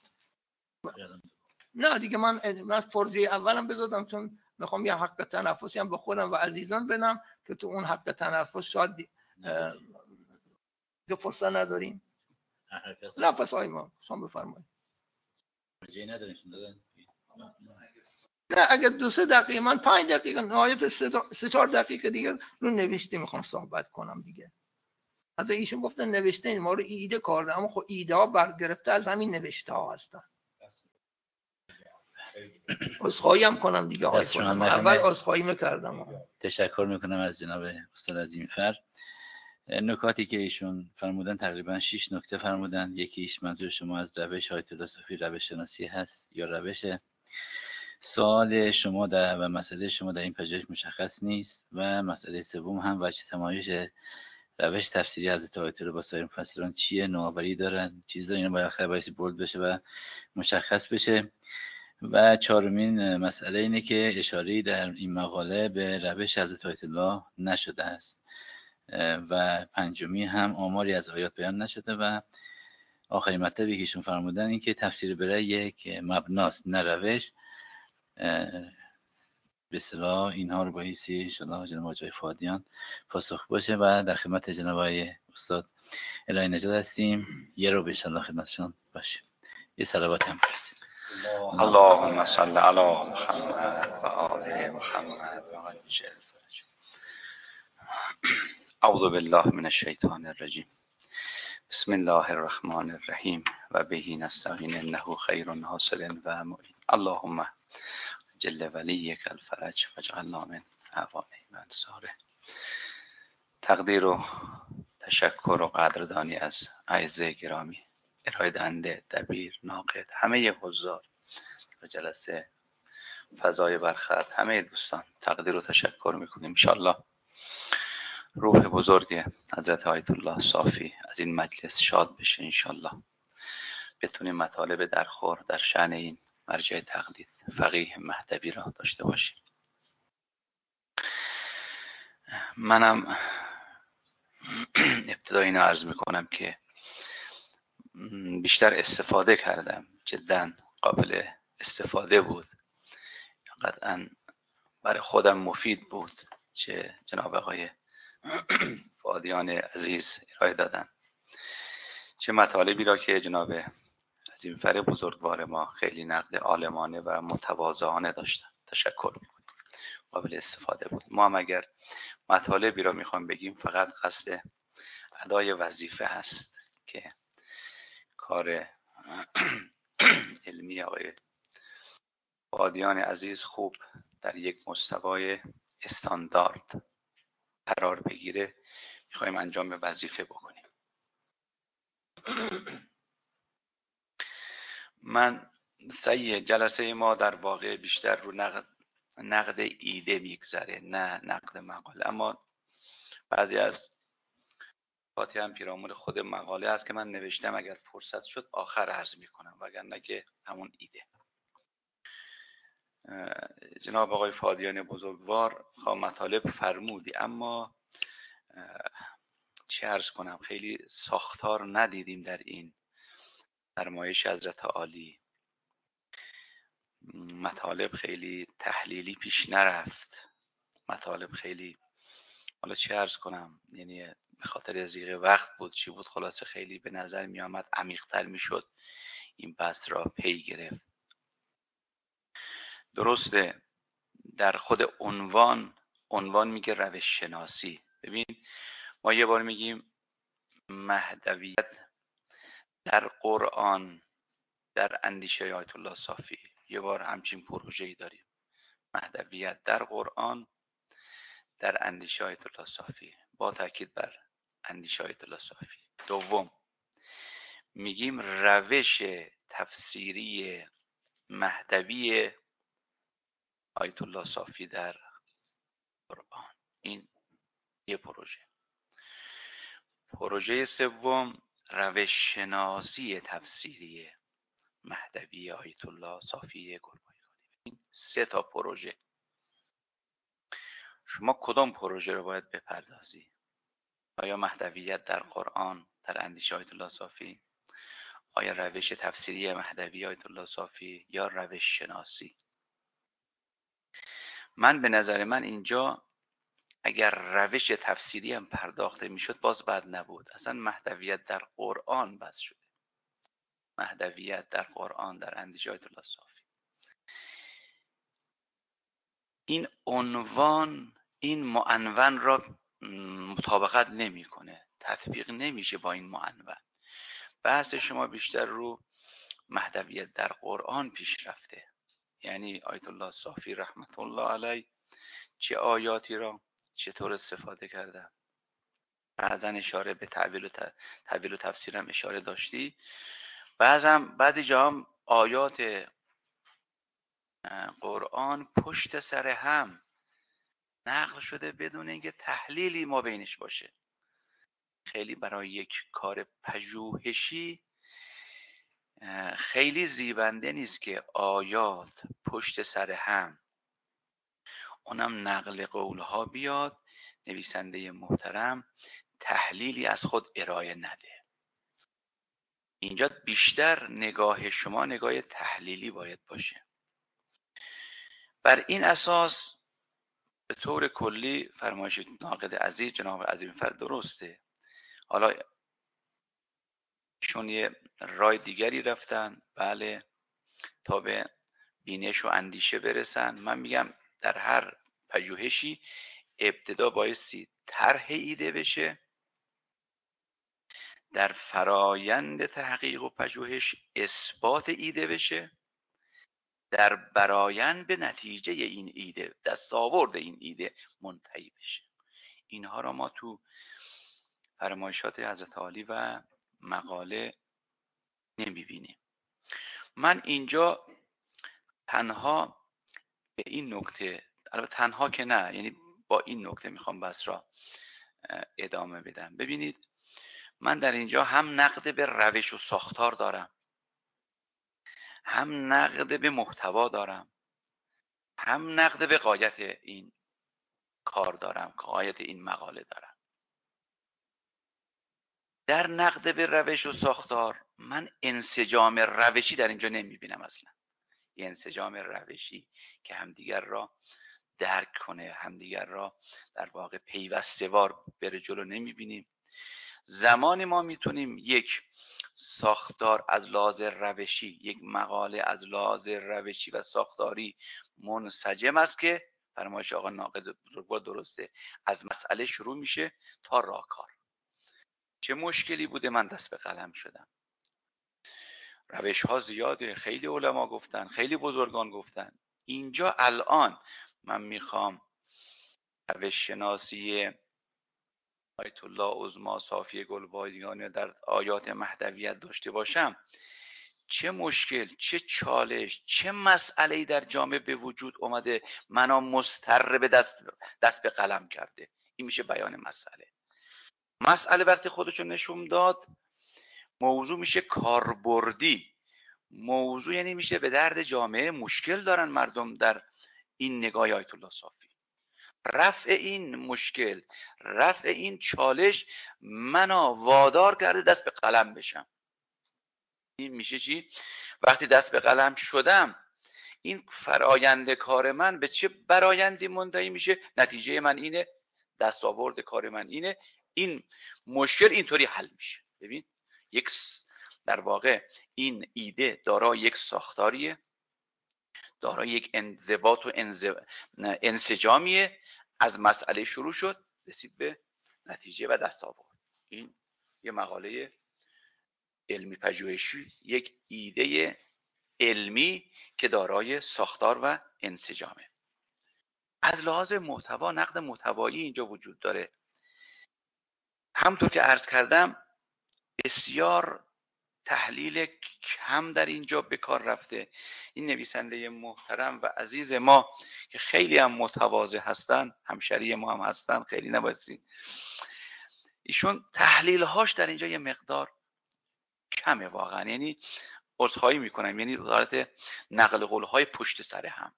نه دیگه من من فرضی اولم بذارم چون میخوام یه حق تنفسی هم به خودم و عزیزان بدم که تو اون حق تنفس شاید دیگه فرصت نداریم. نه پس آی ما شما بفرمایید. نه اگه دو سه دقیقه من پنج دقیقه نهایت سه چهار دقیقه دیگه رو نوشته میخوام صحبت کنم دیگه. حتی ایشون گفتن نوشته این ما رو ایده کارده، اما خب ایده ها برگرفته از همین نوشته ها هستن. عذرخواهی هم کنم دیگه آقای خودم، اول عذرخواهی میکردم. تشکر میکنم از جناب استاد عظیم‌فر. نکاتی که ایشون فرمودن تقریبا شش نکته فرمودن. یکیش منظور شما از روش آیت الله صافی روش شناسی هست یا روش؟ سوال شما در و مسئله شما در این پژوهش مشخص نیست. و مسئله سوم هم وجه تمایز روش تفسیری حضرت آیت الله با سایر مفسران چیه، نوآوری دارن، چیز دارن، اینا بالاخره باید بولد بشه و مشخص بشه. و چهارمین مسئله اینه که اشاره‌ای در این مقاله به روش حضرت آیت الله نشده است. و پنجمی هم آماری از آیات بیان نشده. و آخرین مطلبی که ایشون فرمودن این که تفسیر برای یک مبناست نه روش. به اصطلاح اینها رو بایستی انشاءالله جناب آقای فادیان پاسخ باشه. و در خدمت جناب آقای استاد الهی نژاد هستیم. یه رو به انشاءالله خدمتشون باشیم. یه صلوات هم برسیم. اللهم صل علی محمد و آل محمد و عجل فرج. اعوذ بالله من الشیطان الرجیم. بسم الله الرحمن الرحیم و به نستعین انه خیر حاصل و معین. اللهم جل ولیک الفرج واجعلنا من اعوانه و انصاره. تقدیر و تشکر و قدردانی از اعزای گرامی، ارائه دهنده، دبیر، ناقد، همه حضار و جلسه فضای برخط، همه دوستان تقدیر و تشکر میکنیم. انشاءالله روح بزرگ حضرت آیت الله صافی از این مجلس شاد بشه. انشاءالله بتونیم مطالب درخور در شأن این مرجع تقلید فقیه مهدوی را داشته باشیم. منم ابتدا اینو عرض میکنم که بیشتر استفاده کردم، جدا قابل استفاده بود، قطعا برای خودم مفید بود که جناب آقای فادیان عزیز ارائه دادن، چه مطالبی را که جناب عظیم‌فر بزرگوار ما خیلی نقد عالمانه و متواضعانه داشتن. تشکر میکنیم، قابل استفاده بود. ما هم اگر مطالبی را میخوام بگیم فقط قصد ادای وظیفه هست که کار علمی آقای فادیان عزیز خوب در یک مستوای استاندارد قرار بگیره، میخوایم انجام وظیفه بکنیم. من سعی جلسه ما در واقع بیشتر رو نقد, نقد ایده میگذره نه نقد مقاله، اما بعضی از نکاتی هم پیرامون خود مقاله هست که من نوشتم، اگر فرصت شد آخر عرض میکنم، وگرنه که همون ایده. جناب آقای فادیان بزرگوار خواه مطالب فرمودی، اما چه عرض کنم، خیلی ساختار ندیدیم در این فرمایش حضرت عالی. مطالب خیلی تحلیلی پیش نرفت، مطالب خیلی، حالا چه عرض کنم، یعنی به خاطر ضیق وقت بود چی بود، خلاصه خیلی به نظر می آمد عمیق‌تر می شد این بحث را پی گرفت. درسته در خود عنوان عنوان میگه روش شناسی. ببین ما یه بار میگیم مهدویت در قرآن در اندیشه آیت الله صافی، یه بار همچین پروژه‌ای داریم، مهدویت در قرآن در اندیشه آیت الله صافی، با تاکید بر اندیشه آیت الله صافی. دوم میگیم روش تفسیری مهدوی آیت الله صافی در قرآن. این یه پروژه. پروژه سوم روش شناسی تفسیری مهدوی آیت الله صافی قربانی. این سه تا پروژه. شما کدام پروژه رو باید بپردازی؟ آیا مهدویت در قرآن در اندیشه آیت الله صافی، آیا روش تفسیری مهدوی آیت الله صافی، یا روش شناسی؟ من به نظر من اینجا اگر روش تفسیری هم پرداخته میشد باز بد نبود. اصلا مهدویت در قرآن بس شده، مهدویت در قرآن در اندیشه آیت الله صافی. این عنوان این معنون را مطابقت نمیکنه. تطبیق نمیشه با این معنون. بحث شما بیشتر رو مهدویت در قرآن پیش رفته، یعنی آیت الله صافی رحمت الله علیه چه آیاتی را چطور استفاده کردن. بعضا اشاره به تعبیر و, تعبیر و تفسیر هم اشاره داشتی. بعضم بعضی جا هم آیات قرآن پشت سر هم نقل شده بدون اینکه تحلیلی ما بینش باشه. خیلی برای یک کار پژوهشی خیلی زیبنده نیست که آیات پشت سر هم اونم نقل قولها بیاد، نویسنده محترم تحلیلی از خود ارائه نده. اینجا بیشتر نگاه شما نگاه تحلیلی باید باشه. بر این اساس به طور کلی فرمایش ناقد عزیز جناب عظیم فرد درسته. حالا ایشون یه راه دیگری رفتن، بله، تا به بینش و اندیشه برسن. من میگم در هر پژوهشی ابتدا بایستی طرح ایده بشه، در فرایند تحقیق و پژوهش اثبات ایده بشه، در برایند به نتیجه این ایده، دستاورد این ایده منتهی بشه. اینها را ما تو فرمایشات حضرت عالی و مقاله نمیبینیم. من اینجا تنها به این نکته، البته تنها که نه، یعنی با این نکته میخوام بس را ادامه بدم. ببینید من در اینجا هم نقد به روش و ساختار دارم، هم نقد به محتوا دارم، هم نقد به غایت این کار دارم، غایت این مقاله دارم. در نقد به روش و ساختار من انسجام روشی در اینجا نمیبینم اصلا. یه انسجام روشی که همدیگر را درک کنه، همدیگر را در واقع پیوسته وار بره جلو نمیبینیم. زمانی ما میتونیم یک ساختار از لحاظ روشی، یک مقاله از لحاظ روشی و ساختاری منسجم است که فرمایش آقا ناقد بزرگوار درسته، از مسئله شروع میشه تا راهکار. چه مشکلی بوده من دست به قلم شدم؟ روش ها زیاده، خیلی علما گفتن، خیلی بزرگان گفتن. اینجا الان من میخوام روش شناسی آیت الله عظما صافی گلبادیان در آیات مهدویت داشته باشم، چه مشکل، چه چالش، چه مسئله‌ای در جامعه به وجود اومده منو مضطر به دست دست به قلم کرده. این میشه بیان مسئله. مسئله وقتی خودشو نشون داد، موضوع میشه کاربردی. موضوع یعنی میشه به درد جامعه، مشکل دارن مردم در این نگاه آیت الله صافی. رفع این مشکل، رفع این چالش منو وادار کرده دست به قلم بشم. این میشه چی؟ وقتی دست به قلم شدم، این فرایند کار من به چه برایندی منتهی میشه؟ نتیجه من اینه، دستاورد کار من اینه، این مشکل اینطوری حل میشه. ببین یک در واقع این ایده دارای یک ساختاریه، دارای یک انضباط و انسجامیه. از مسئله شروع شد رسید به نتیجه و دستاورد. این یه مقاله علمی پژوهشی، یک ایده علمی که دارای ساختار و انسجامه. از لحاظ محتوا نقد محتوایی اینجا وجود داره. همطور که عرض کردم بسیار تحلیل کم در اینجا به کار رفته. این نویسنده محترم و عزیز ما که خیلی هم متواضع هستن، همشری ما هم هستن، خیلی نبایستی، ایشون تحلیل هاش در اینجا یه مقدار کمه واقعا. یعنی عذرخواهی میکنم، یعنی حالت نقل قول های پشت سر هم.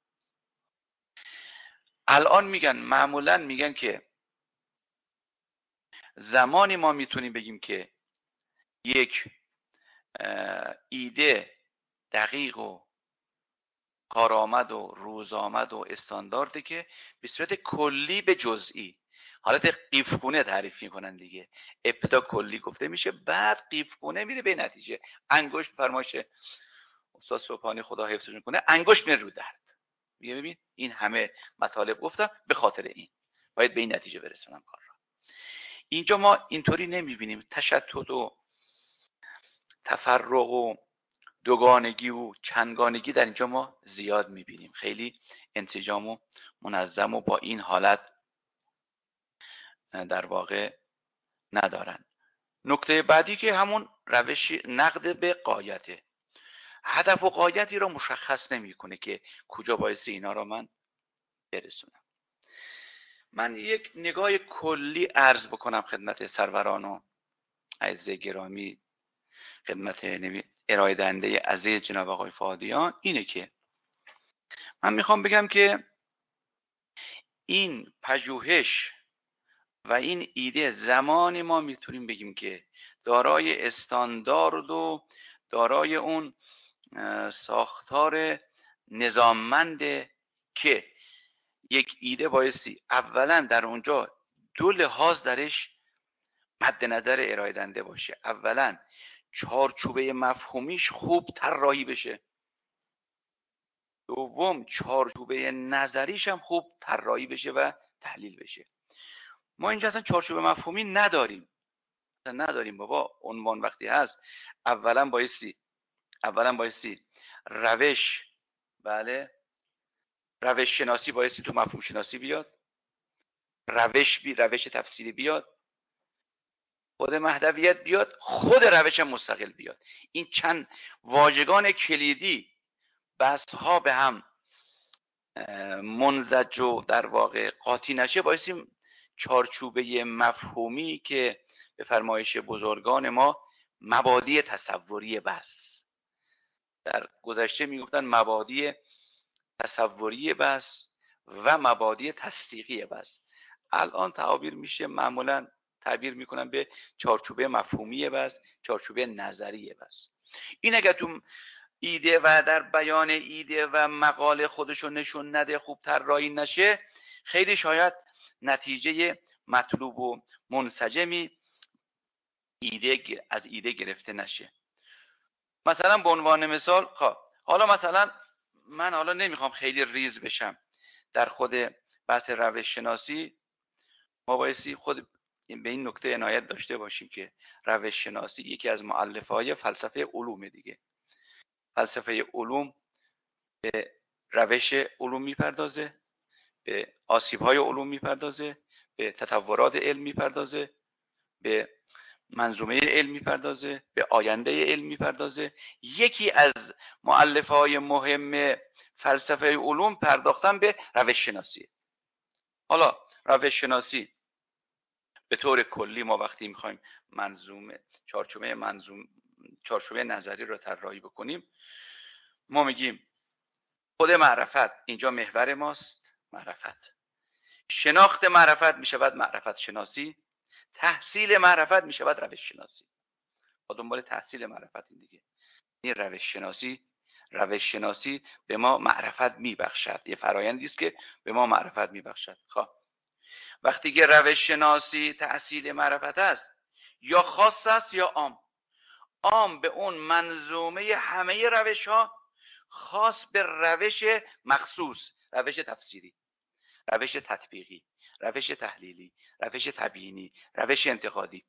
الان میگن، معمولا میگن که زمانی ما میتونیم بگیم که یک ایده دقیق و کارآمد و روزآمد و استاندارده که به صورت کلی به جزئی، حالت قیفگونه تعریف میکنن دیگه. ابتدا کلی گفته میشه، بعد قیفگونه میره به نتیجه. انگشت، فرمایش استاد سبحانی خدا حفظش کنه، انگشت میره رو درد. میگه ببین این همه مطالب گفتم به خاطر این باید به این نتیجه برسونم کار را. اینجا ما اینطوری نمیبینیم. تشتت و تفرق و دوگانگی و چندگانگی در اینجا ما زیاد میبینیم. خیلی انسجام و منظم و با این حالت در واقع ندارن. نکته بعدی که همون روش نقد به غایته. هدف و غایتی رو مشخص نمیکنه که کجا باعث اینا رو من برسونم. من یک نگاه کلی عرض بکنم خدمت سروران و عزیز گرامی، خدمت ارائه دهنده عزیز جناب آقای فادیان، اینه که من میخوام بگم که این پژوهش و این ایده زمانی ما میتونیم بگیم که دارای استاندارد و دارای اون ساختار نظاممنده که یک ایده بایستی اولا در اونجا دو لحاظ درش مد نظر ارائه دهنده باشه. اولا چارچوبه مفهومیش خوب طراحی بشه، دوم چارچوبه نظریش هم خوب طراحی بشه و تحلیل بشه. ما اینجا اصلا چارچوبه مفهومی نداریم اصلا نداریم بابا. عنوان وقتی هست اولا بایستی اولا بایستی روش بله روش شناسی بایستی تو مفهوم شناسی بیاد، روش بی روش تفسیری بیاد، خود مهدویت بیاد، خود روش مستقل بیاد. این چند واژگان کلیدی بحث ها به هم منزج و در واقع قاطی نشه بایستی چارچوبه مفهومی که به فرمایش بزرگان ما مبادی تصوری بس در گذشته میگفتن مبادی تصوری بس و مبادی تصدیقی بس، الان تعبیر میشه معمولا تعبیر میکنن به چارچوبه مفهومی بس، چارچوبه نظری بس. این اگر تو ایده و در بیان ایده و مقاله خودشو نشون نده، خوب طراحی نشه، خیلی شاید نتیجه مطلوب و منسجمی ایده از ایده گرفته نشه. مثلا به عنوان مثال خب حالا مثلا من حالا نمیخوام خیلی ریز بشم در خود بحث روش شناسی. ما بایستی خود به این نکته عنایت داشته باشیم که روش شناسی یکی از مؤلفه‌های فلسفه علوم دیگه. فلسفه علوم به روش علوم میپردازه، به آسیب‌های علوم میپردازه، به تطورات علم میپردازه، به منظومه علم میپردازه، به آینده علم میپردازه. یکی از مؤلفه‌های مهم فلسفه علوم پرداختن به روش شناسی. حالا روش شناسی به طور کلی ما وقتی میخوایم منظومه چارچوبه منظوم چارچوبه نظری رو طراحی بکنیم، ما میگیم خود معرفت اینجا محور ماست. معرفت، شناخت معرفت میشود معرفت شناسی، تحصیل معرفت میشود روش شناسی. با دنبال تحصیل معرفت این دیگه. این روش شناسی روش شناسی به ما معرفت میبخشد، یه فرایندی است که به ما معرفت میبخشد. خب وقتی که روش شناسی تحصیل معرفت است، یا خاص است یا عام. عام به اون منظومه همه روش ها، خاص به روش مخصوص، روش تفسیری، روش تطبیقی، روش تحلیلی، روش تبیینی، روش انتقادی.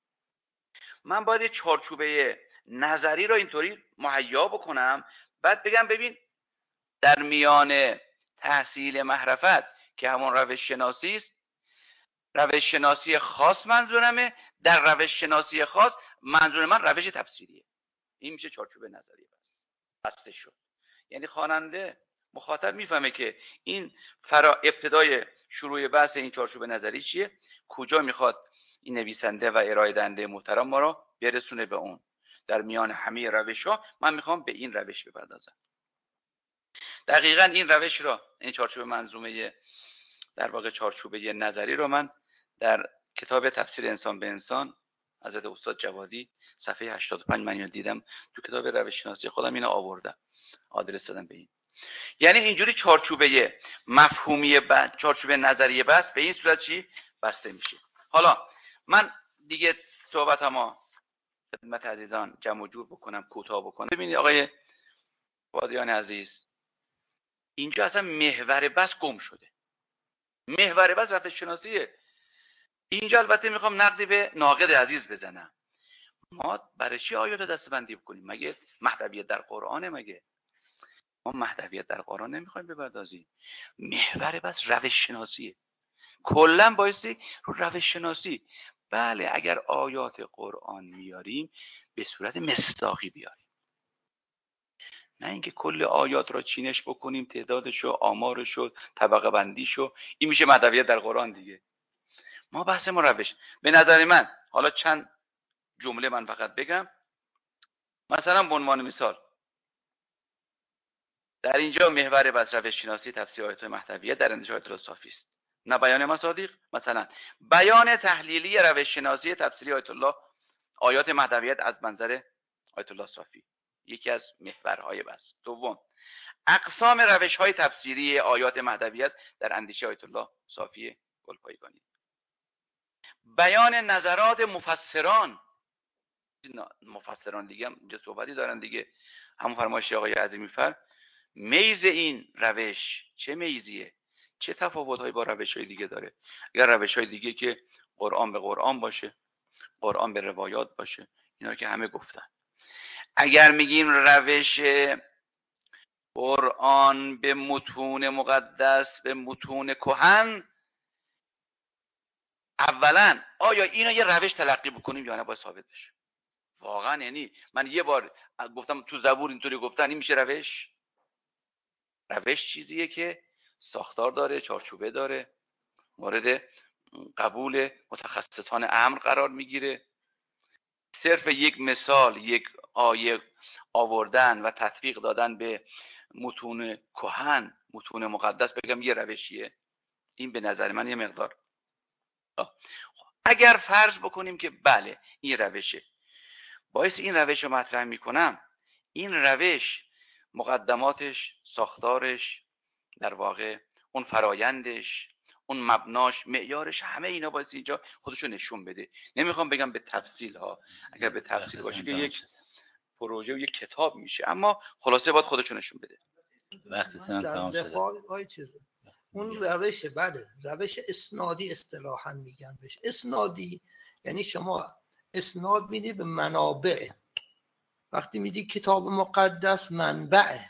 من باید چارچوبه نظری رو اینطوری مهیا بکنم، بعد بگم ببین در میان تحصیل معرفت که همون روش شناسی است، روش شناسی خاص منظورمه، در روش شناسی خاص منظور من روش تفسیریه. این میشه چارچوبه نظری. بس بسته شد. یعنی خواننده مخاطب میفهمه که این فرا ابتدای شروع بحث این چارچوبه نظری چیه، کجا میخواد این نویسنده و ارائه دهنده محترم ما رو برسونه به اون. در میان همه روش ها من میخوام به این روش بپردازم. دقیقاً این روش رو، این چارچوبه منظومه در واقع چارچوبه نظری رو من در کتاب تفسیر انسان به انسان حضرت استاد جوادی صفحه هشتاد و پنج من اینو دیدم تو کتاب روش شناسی خودم اینو آوردم، آدرس دادم به این. یعنی اینجوری چارچوبه مفهومی و چارچوبه نظری بس به این صورت چی بسته میشه. حالا من دیگه صحبتمو خدمت عزیزان جمع جور بکنم، کوتاه بکنم. ببینید آقای فادیان عزیز، اینجا اصلا محور بس گم شده. محور بس روش شناسیه. اینجا البته میخوام نقدی به ناقد عزیز بزنم. ما برای چی آیات رو دسته‌بندی بکنیم؟ مگه مهدویت در قرآنه؟ مگه ما مهدویت در قرآن نمیخوایم بپردازیم؟ محور بس روش شناسیه، کلا بایستی رو روش شناسی. بله اگر آیات قرآن میاریم به صورت مصداقی بیاریم، نه اینکه کل آیات را چینش بکنیم، تعدادشو، آمارشو، طبقه بندیشو. این میشه مهدویت در قرآن دیگه. ما بحث ما روش. به نظر من حالا چند جمله من فقط بگم. مثلا به عنوان مثال در اینجا محور بس روش شناسی تفسیر آیات مهدویت در اندیشه آیت الله صافی است، نه بیان مصادیق. مثلا بیان تحلیلی روش شناسی تفسیری آیت الله آیات مهدویت از منظر آیت الله صافی، یکی از محورهای بس. دوم، اقسام روش‌های تفسیری آیات مهدویت در اندیشه آیت الله صافی گلپایگانی. بیان نظرات مفسران، مفسران دیگه هم اینجا صحبتی دارن دیگه، همون فرمایش آقای عظیمی فر. میز این روش چه میزیه؟ چه تفاوت‌هایی با روش‌های دیگه داره؟ اگر روش‌های دیگه که قرآن به قرآن باشه، قرآن به روایات باشه، اینا رو که همه گفتن. اگر میگیم روش قرآن به متون مقدس، به متون کهن، اولا آیا اینا یه روش تلقی بکنیم یا نه باید ثابت بشه؟ واقعا یعنی من یه بار گفتم تو زبور اینطوری گفتن، این میشه روش؟ روش چیزیه که ساختار داره، چارچوبه داره، مورد قبول متخصصان امر قرار میگیره. صرف یک مثال، یک آیه آوردن و تطبیق دادن به متون کهن، متون مقدس بگم یه روشیه؟ این به نظر من یه مقدار. اگر فرض بکنیم که بله این روشه، باعث این روش رو مطرح میکنم، این روش مقدماتش، ساختارش، در واقع اون فرایندش، اون مبناش، معیارش، همه اینا باید اینجا خودشو نشون بده. نمیخوام بگم به تفصیل ها، اگر به تفصیل باشه که یک پروژه و یک کتاب میشه، اما خلاصه باید خودشو نشون بده. وقتی سنم تمام شده. های چیزه اون روش، بله روش اسنادی اصطلاحا میگن بهش. اسنادی یعنی شما اسناد میدی به منابع. وقتی میدی کتاب مقدس منبعه،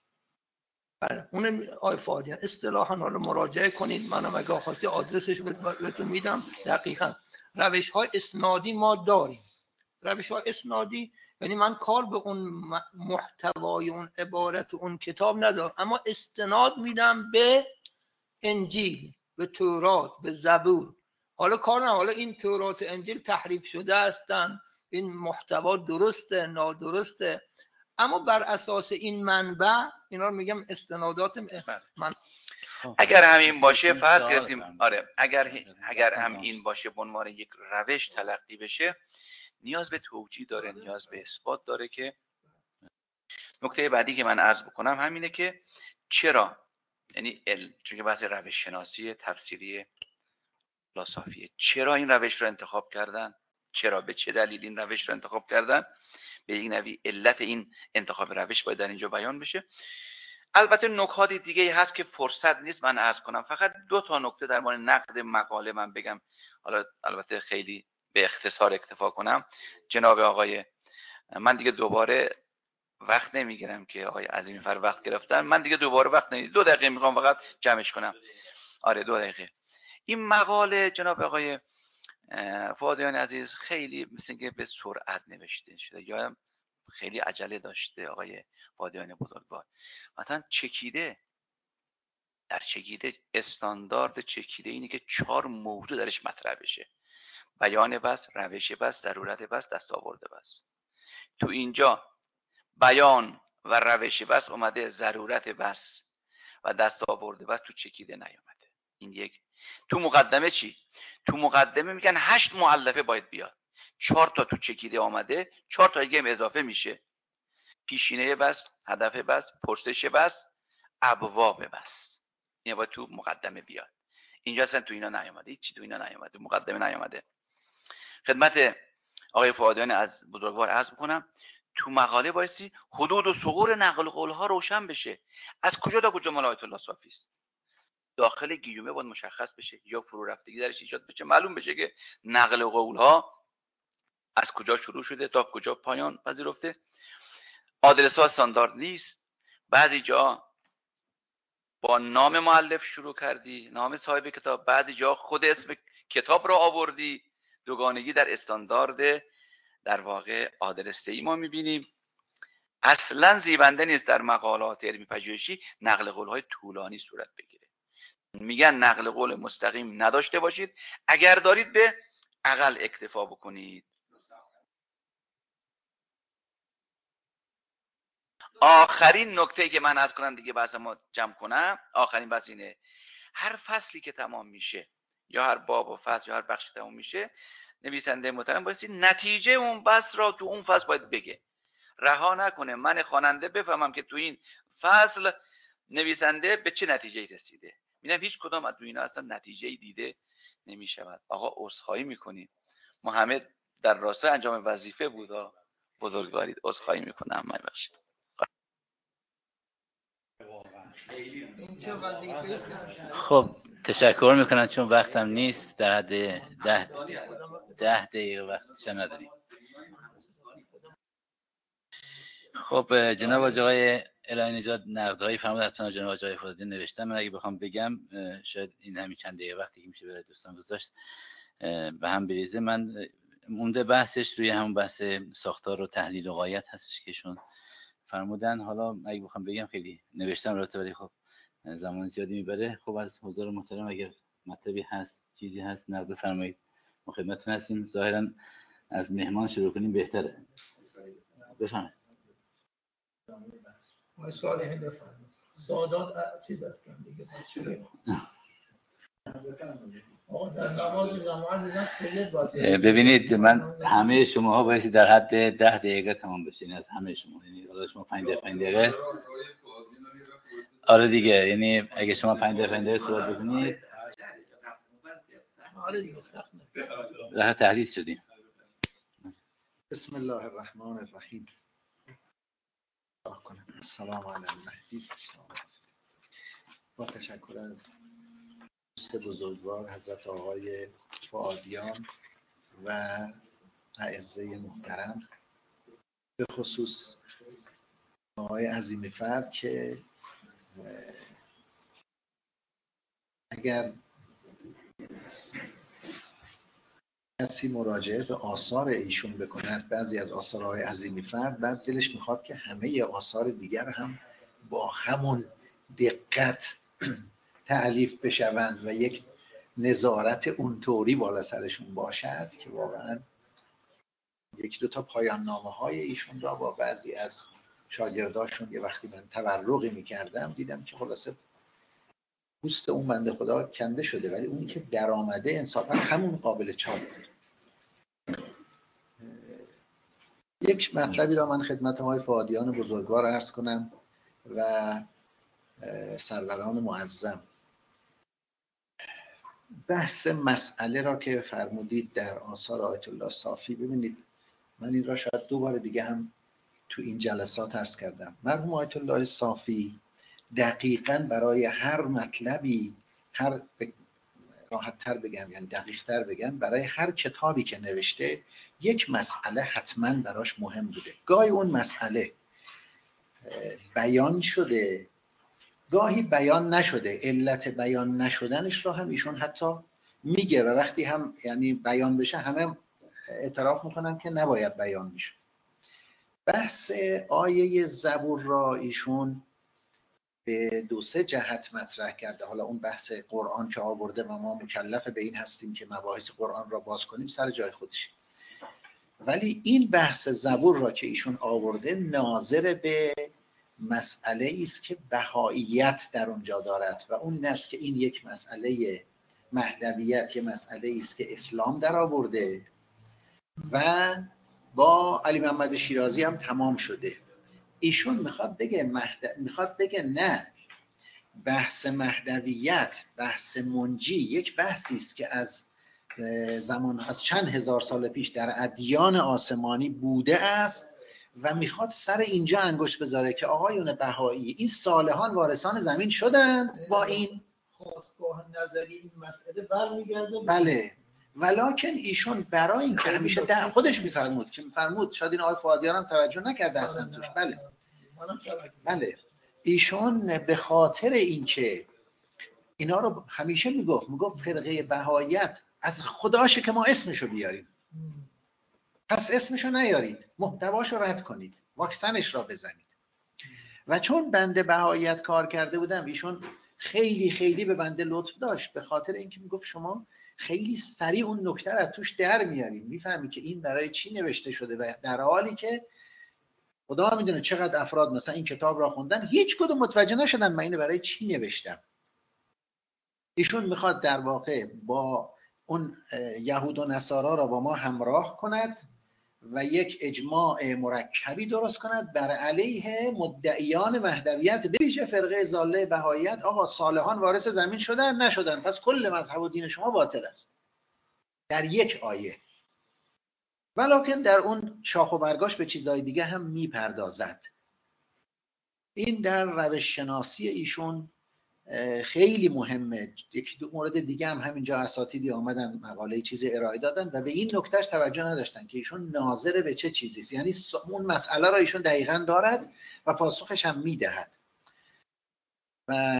بله اون آی فادیان اصطلاحا حالا مراجعه کنید، منم اگه خواستی آدرسش بهتون میدم. دقیقاً روش های اسنادی ما داریم. روش های اسنادی یعنی من کار به اون محتوای اون عبارت اون کتاب ندارم، اما استناد میدم به انجیل، به تورات، به زبور. حالا کار نه حالا این تورات و انجیل تحریف شده هستن، این محتوا درسته نادرسته، اما بر اساس این منبع اینا رو میگم استنادات من. اگر همین باشه فرض کردیم، آره اگر اگر هم این باشه به عنوان یک روش تلقی بشه، نیاز به توجیه داره، نیاز به اثبات داره. که نکته بعدی که من عرض بکنم همینه که چرا، یعنی ال... چون که بحث روش شناسی تفسیری لاسافیه، چرا این روش رو انتخاب کردن؟ چرا به چه دلیل این روش رو انتخاب کردن؟ به یک نوی علت این انتخاب روش باید در اینجا بیان بشه. البته نکات دیگه هست که فرصت نیست من عرض کنم، فقط دو تا نکته در مورد نقد مقاله من بگم. حالا البته خیلی به اختصار اکتفا کنم. جناب آقای، من دیگه دوباره وقت نمیگیرم که آقای عظیمی فر وقت گرفتن، من دیگه دوباره وقت نمیگیرم، دو دقیقه میخوام فقط جمعش کنم. آره دو دقیقه. این مقاله جناب آقای فادیان عزیز خیلی مثل که به سرعت نوشته شده یا خیلی عجله داشته آقای فادیان بزرگوار. مثلا چکیده، در چکیده استاندارد چکیده اینه که چهار موضوع درش مطرح بشه: بیان بس، روش بس، ضرورت بس، دستاورد بس. تو اینجا بیان و روش بس اومده، ضرورت بس و دستاورد بس تو چکیده نیامده. این یک. تو مقدمه چی؟ تو مقدمه میگن هشت مؤلفه باید بیاد، چهار تا تو چکیده آمده، چهار تا دیگه هم اضافه میشه: پیشینه بس، هدف بس، پرسش بس، ابواب بس. این باید تو مقدمه بیاد. اینجا اصلا تو اینا نیامده، هیچ تو اینا نیامده، مقدمه نیامده. خدمت آقای فؤادیان از بزرگوار عرض میکنم تو مقاله بایستی حدود و ثغور نقل قول ها روشن بشه. از کجا تا کجا مال آیت الله صافی است؟ داخل گیومه باید مشخص بشه یا فرو رفتگی درش ایجاد بشه، معلوم بشه که نقل قول ها از کجا شروع شده تا کجا پایان پذیرفته. آدرس ها استاندارد نیست. بعضی جا با نام مؤلف شروع کردی، نام صاحب کتاب، بعضی جا خود اسم کتاب را آوردی. دوگانگی در استاندارد در واقع آدرسه‌ای ما می‌بینیم. اصلا زیبنده نیست در مقالات علمی پژوهشی نقل قول‌های طولانی صورت بگیره. میگن نقل قول مستقیم نداشته باشید، اگر دارید به اقل اکتفا بکنید. آخرین نکته که من عرض کنم دیگه بحث ما جمع کنم، آخرین بحث اینه، هر فصلی که تمام میشه یا هر باب و فصل یا هر بخش تمام میشه، نویسنده محترم باید نتیجه اون بحث را تو اون فصل باید بگه، رها نکنه من خواننده بفهمم که تو این فصل نویسنده به چه نتیجه‌ای رسیده. میگم هیچ کدام از اینا اصلا نتیجه‌ای دیده نمیشود. آقا عذرخواهی میکنیم، ما همه در راستای انجام وظیفه بود، بزرگوارید، عذرخواهی میکنم، من بخشید. خب تشکر میکنم چون وقتم نیست، در حد ده ده دقیقه وقتش نداریم. خب جناب آقای الهی نژاد نقدهایی فرمودن حتما جناب آقای فاضلی نوشتم، من اگه بخوام بگم شاید این همین چند دقیقه وقتی که میشه برای دوستان گذاشت به هم بریزه. من مونده بحثش روی همون بحث ساختار و تحلیل و غایت هستش که ایشون فرمودن. حالا اگه بخوام بگم خیلی نوشتم البته، ولی خب زمان زیادی میبره. خب از حضور محترم اگر مطلبی هست، چیزی هست، نقد بفرمایید، ما خدمتتون هستیم. ظاهرا از مهمان شروع کنیم بهتره. بفرمایید. ما سوال هم بفرمایید. سادات چیز هستن دیگه. ببینید من همه شماها باید در حد ده دقیقه تمام بشین، از همه شما. یعنی حالا شما پنج دقیقه پنج دقیقه آره دیگه، یعنی اگه شما پنج دقیقه پنج دقیقه صحبت بکنید آره دیگه سخت نه تحلیل شدیم. بسم الله الرحمن الرحیم. السلام علی المهدی. با تشکر از دوست بزرگوار حضرت آقای فؤادیان و اعزه محترم، به خصوص آقای عظیم فرد که اگر کسی مراجعه به آثار ایشون بکند، بعضی از آثارهای عظیم فرد، بعد دلش میخواد که همه آثار دیگر هم با همون دقت تألیف بشوند و یک نظارت اونطوری بالا سرشون باشد که واقعا یک دو تا پایان نامه های ایشون را با بعضی از شاگرداشون یه وقتی من تورقی میکردم دیدم که خلاصه پوست اون بنده خدا کنده شده، ولی اونی که در آمده انصافا همون قابل چاپ بود. یک مطلبی را من خدمت های فؤادیان بزرگوار عرض کنم و سروران معظم. بحث مسئله را که فرمودید در آثار آیت الله صافی، ببینید من این را شاید دو بار دیگه هم تو این جلسات عرض کردم. مرحوم آیت الله صافی دقیقاً برای هر مطلبی، هر راحت تر بگم یعنی دقیق تر بگم، برای هر کتابی که نوشته یک مسئله حتماً براش مهم بوده. گاهی اون مسئله بیان شده، گاهی بیان نشده، علت بیان نشدنش را هم ایشون حتی میگه و وقتی هم یعنی بیان بشه همه اعتراف میکنن که نباید بیان میشه. بحث آیه زبور را ایشون به دو سه جهت مطرح کرده. حالا اون بحث قرآن که آورده و ما مکلف به این هستیم که مباحث قرآن را باز کنیم سر جای خودش، ولی این بحث زبور را که ایشون آورده ناظر به مسئله است که بهاییت در اونجا دارد و اون است که این یک مسئله مهدویت، یک مسئله است که اسلام در آورده و با علی محمد شیرازی هم تمام شده. ایشون میخواد بگه مهد... میخواد بگه نه، بحث مهدویت، بحث منجی یک بحثی است که از زمان از چند هزار سال پیش در ادیان آسمانی بوده است و میخواد سر اینجا انگشت بذاره که آقایون بهایی این صالحان وارثان زمین شدند با این خاستگاه نظری این مسئله برمیگرده. بله، ولکن ایشون برای اینکه همیشه در خودش میفرمود که میفرمود، شاید این آقای فؤادیان هم توجه نکرده اصلا توش. بله بله ایشون به خاطر اینکه اینا رو همیشه میگفت میگفت فرقه بهاییت از خداشه که ما اسمشو بیاریم، پس اسمشو نیارید، محتواشو رد کنید، واکسنش را بزنید. و چون بنده بهاییت کار کرده بودم، ایشون خیلی خیلی به بنده لطف داشت، به خاطر اینکه میگفت شما خیلی سریع اون نکته رو از توش در میاریم، میفهمی که این برای چی نوشته شده، و در حالی که خدا میدونه چقدر افراد مثلا این کتاب را خوندن هیچ کدوم متوجه نشدن من اینو برای چی نوشتم. ایشون میخواد در واقع با اون یهود و نصارا را با ما همراه کند و یک اجماع مرکبی درست کند بر علیه مدعیان وحدویت، به ویژه فرقه ضاله بهاییت. آقا صالحان وارث زمین شدن نشدن، پس کل مذهب و دین شما باطل است، در یک آیه. ولکن در اون شاخ و برگاش به چیزهای دیگه هم میپردازد. این در روش شناسی ایشون خیلی مهمه. یک دو مورد دیگه هم همینجا اساتیدی آمدن مقاله چیزی ارائه دادن و به این نکتهش توجه نداشتن که ایشون ناظر به چه چیزی است، یعنی اون مسئله را ایشون دقیقاً دارد و پاسخش هم میدهد. و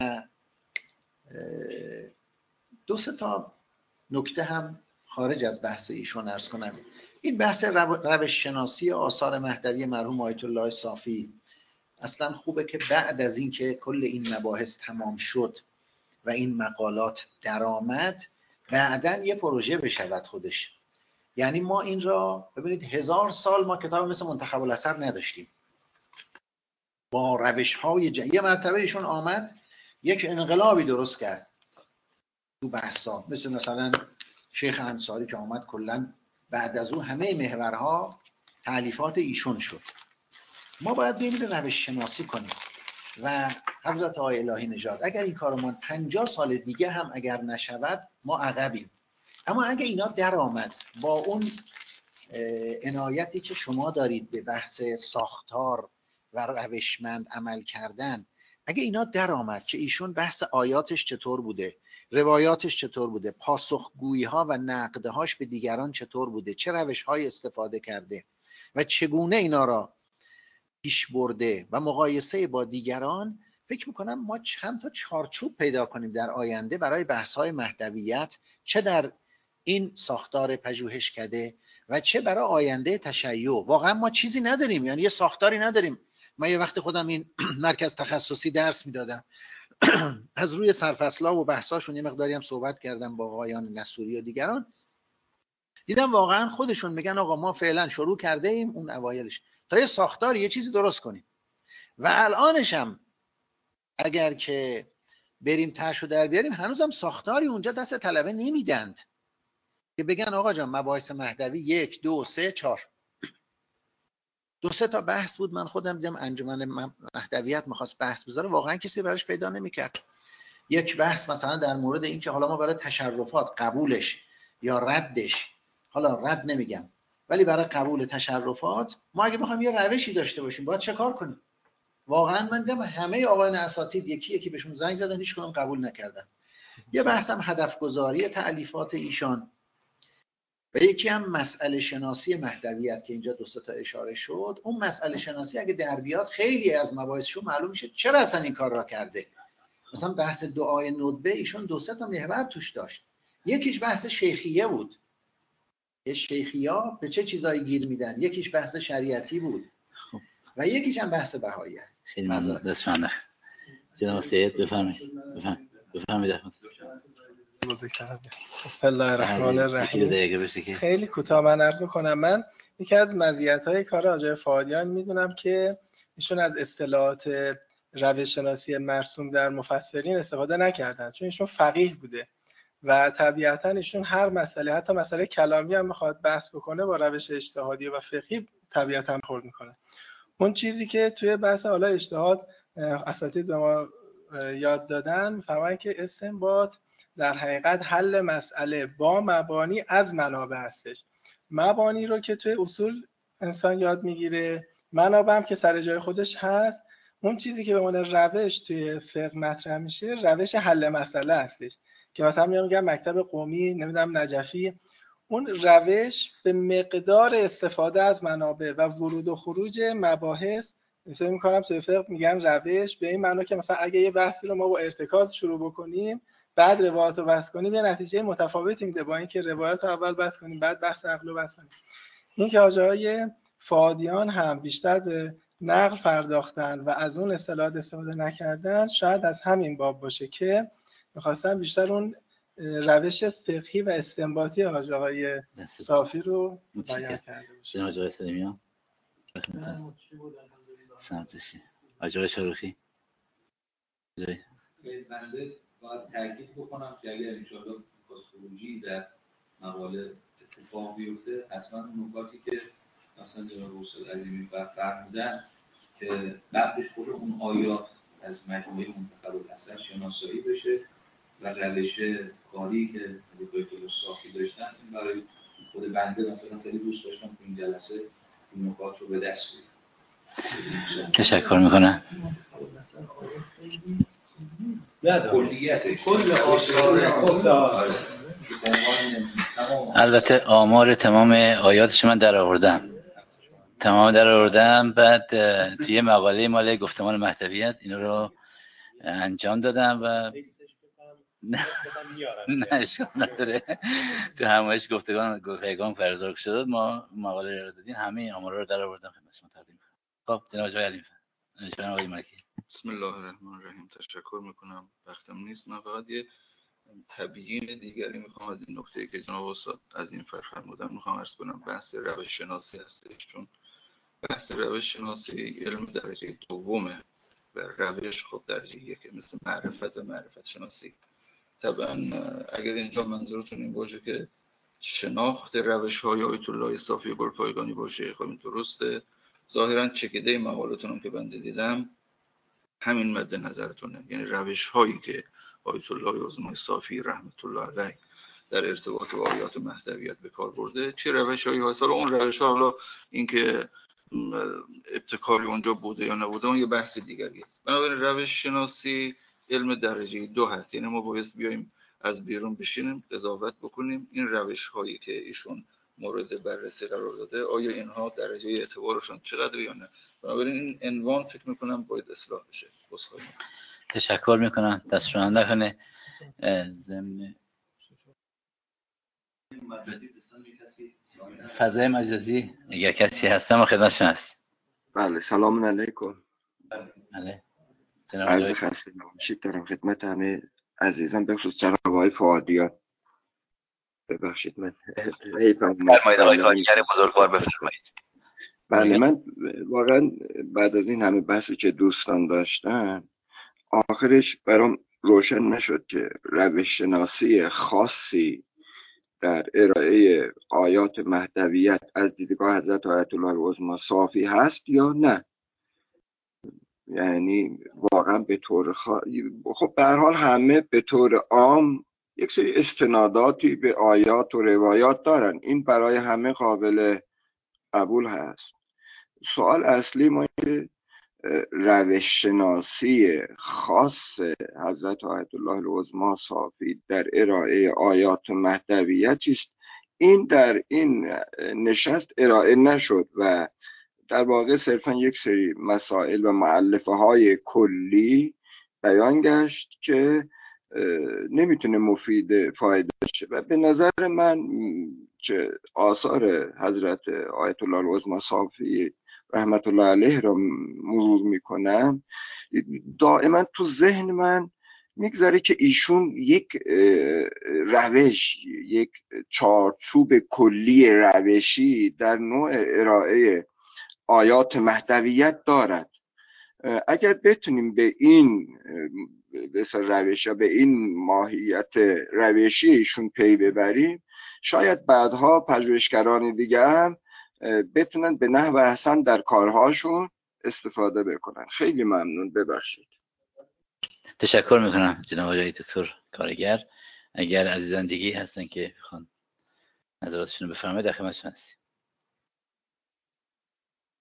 دو سه تا نکته هم خارج از بحث ایشون عرض کنم. این بحث روش شناسی آثار مهدوی مرحوم آیت الله صافی اصلا خوبه که بعد از این که کل این مباحث تمام شد و این مقالات درآمد، بعدن یه پروژه بشود خودش. یعنی ما این را ببینید هزار سال ما کتاب مثل منتخب الاثر نداشتیم با روش های جن... یه مرتبه ایشون آمد یک انقلابی درست کرد تو بحثا، مثل مثلا شیخ انصاری که آمد کلا بعد از اون همه محورها تالیفات ایشون شد. ما باید بریم روش شناسی کنیم و حضرت آقای الهی نژاد اگر این کارو ما پنجاه سال دیگه هم اگر نشود ما عقبیم. اما اگه اینا در آمد با اون عنایتی که شما دارید به بحث ساختار و روشمند عمل کردن، اگه اینا در آمد که ایشون بحث آیاتش چطور بوده، روایاتش چطور بوده، پاسخگویی ها و نقدهاش به دیگران چطور بوده، چه روش های استفاده کرده و چگونه اینا را پیش برده و مقایسه با دیگران، فکر میکنم ما چند تا چارچوب پیدا کنیم در آینده برای بحث‌های مهدویت، چه در این ساختار پژوهشکده و چه برای آینده تشیع. واقعا ما چیزی نداریم، یعنی یه ساختاری نداریم. من یه وقت خودم این مرکز تخصصی درس میدادم از روی سرفصل‌ها و بحثاشون یه مقداری هم صحبت کردم با آقایان نصوری و دیگران، دیدم واقعا خودشون میگن آقا ما فعلا شروع کرده ایم اون اوایلش تا یه ساختاری یه چیزی درست کنیم و الانش هم اگر که بریم تشو در بیاریم هنوزم ساختاری اونجا دست طلبه نمیدند که بگن آقا جان مباحث مهدوی یک دو سه چهار. دو سه تا بحث بود، من خودم دیدم انجمن مهدویت میخواست بحث بذاره، واقعا کسی براش پیدا نمیکرد. یک بحث مثلا در مورد این که حالا ما برای تشرفات قبولش یا ردش، حالا رد نمیگم ولی برای قبول تشرفات ما اگه بخوایم یه روشی داشته باشیم باید چه کار کنیم؟ واقعا من دیدم همه آقایان اساتید یکی یکی بهشون زنگ زدن هیچ کدوم قبول نکردن. یه بحثم هدف گذاری تألیفات ایشان و یکی هم مسئله شناسی مهدویت که اینجا دو سه تا اشاره شد. اون مسئله شناسی اگه در بیاد خیلی از مباحثشو معلوم میشه چرا اصلا این کار را کرده. مثلا بحث دعای ندبه ایشون دو سه تا محور توش داشت. یکیش بحث شیخیه بود، شیخیا به چه چیزایی گیر میدن، یکیش بحث شریعتی بود و یکیش هم بحث بهاییت. خیلی ممنون. دستمنده جناب سید بفرمایید. بفرمایید بفرمایید بسم الله الرحمن الرحیم. خیلی کوتاه من عرض می‌کنم. من یکی از مزیت‌های کار آقای فؤادیان میدونم که ایشون از اصطلاحات روش شناسی مرسوم در مفسرین استفاده نکردن، چون ایشون فقیه بوده و طبیعتاً ایشون هر مسئله، حتی مسئله کلامی هم میخواد بحث بکنه، با روش اجتهادی و فقهی طبیعتاً خورد میکنه. اون چیزی که توی بحث حالا اجتهاد اساتید به ما یاد دادن، میفهمن که استنباط در حقیقت حل مسئله با مبانی از منابع هستش. مبانی رو که توی اصول انسان یاد میگیره، منابع هم که سر جای خودش هست، اون چیزی که به عنوان روش توی فقه مطرح میشه روش حل مسئله هستش که مثلا میگم مکتب قومی نمیدونم نجفی، اون روش به مقدار استفاده از منابع و ورود و خروج مباحث، فکر می‌کنم توی فقه میگن روش به این معنی که مثلا اگه یه بحثی رو ما با ارتکاز شروع بکنیم بعد روایت رو بحث کنیم یه نتیجه متفاوتی میده با اینکه روایت رو اول بحث کنیم بعد بحث عقل رو بحث کنیم. این که آقای فادیان هم بیشتر به نقل پرداختن و از اون اصطلاحات استفاده نکردن شاید از همین باب باشه که می‌خواستن بیشتر اون روش فقهی و استنباطی حاج آقای صافی رو بیان کرده باشه. حاج آقای سلیمیان سمتشی حاج آقای شروخی بنده باید تاکید بکنم که اگر انشاءالله خروجی در مقاله اتفاق بیفته حتما نکاتی که مثلا جناب استاد عظیمی فرمودن که بعدش خود اون آیات از مجموعه منتخب الاثر شناسایی بشه و روش کاری که از بیت صافی داشتن این برای خود بنده مثلا خیلی دوست داشتم که این جلسه این نکات رو به دست بیارم. تشکر میکنم. کلیتش کل آثار البته آمار تمام آیاتش من در آوردم تمام در آوردم بعد توی مقاله مال گفتمان مهدویت این رو انجام دادم و نه نه اشکال نداره تو همایش گفتگان گفتگان فرزارک شد ما مقاله رو دادیم همه آمارا رو در آوردم خدمت شما تقدیم کنم. خب جناب آقای علی جناب آقای ملکی بسم الله الرحمن الرحیم. تشکر میکنم وقتم نیست. من فقط یه تبیین دیگری میخوام از این نکته که جناب استاد از این فرمودن میخوام عرض کنم. بحث روش شناسی هستش، چون بحث روش شناسی علم درجه دومه و روش خب درجه یکه مثل معرفت و معرفت شناسی. طبعا اگر اینجا منظورتون این باشه که شناخت روش های آیت الله صافی گلپایگانی باشه، خب این درسته. ظاهرا چکیده مقالتون هم که بنده دیدم همین مد نظرتونه، یعنی روش هایی که آیت الله عظمای صافی رحمت الله علیه در ارتباط با آیات مهدویت به کار برده چه روش هایی هست. اون روش ها حالا این که ابتکاری اونجا بوده یا نبوده اون یه بحث دیگری است. بنابراین روش شناسی علم درجه دو هست، یعنی ما باید بیایم از بیرون بشینیم قضاوت بکنیم این روش هایی که ایشون مورد بررسی قرار داده آیا اینها درجه اعتبارشون چقدر یا نه. بنابراین این عنوان فکر میکنم باید اصلاح بشه. تشکر میکنم. دست شما نکنه. ضمن فضای مجازی اگر کسی هسته ما خدمتشون هست. بله سلام علیکم. بله عرض خسته نباشید دارم خدمت همه عزیزان به خصوص جناب آقای فادیان. ببخشید من فرمایید آقای کارگر بزرگوار بفرمایید. بله من واقعا بعد از این همه بحثی که دوستان داشتن آخرش برام روشن نشد که روش شناسی خاصی در ارائه آیات مهدویت از دیدگاه حضرت آیت الله العظمی صافی هست یا نه. یعنی واقعا به طور خ... خب به هر حال همه به طور عام یک سری استناداتی به آیات و روایات دارن، این برای همه قابل قبول هست. سوال اصلی ما که روش شناسی خاص حضرت آیت الله العظمی صافی در ارائه آیات مهدویت است. این در این نشست ارائه نشد و در واقع صرفا یک سری مسائل و مؤلفه های کلی بیان گشت که نمیتونه مفید فایده شه و به نظر من که آثار حضرت آیت الله العظمی صافی رحمت الله علیه را مرور میکنم دائما تو ذهن من میگذاره که ایشون یک روش یک چارچوب کلی روشی در نوع ارائه آیات مهدویت دارد. اگر بتونیم به این روش یا به این ماهیت روشی ایشون پی ببریم شاید بعدها پژوهشگران دیگه هم بتونن به نحو احسن در کارهاشون استفاده بکنن. خیلی ممنون. ببخشید. تشکر میکنم جناب آقای دکتر کارگر. اگر عزیزان دیگه هستن که بخوان نظراتشون رو بفرمایید در خدمتشون هستیم.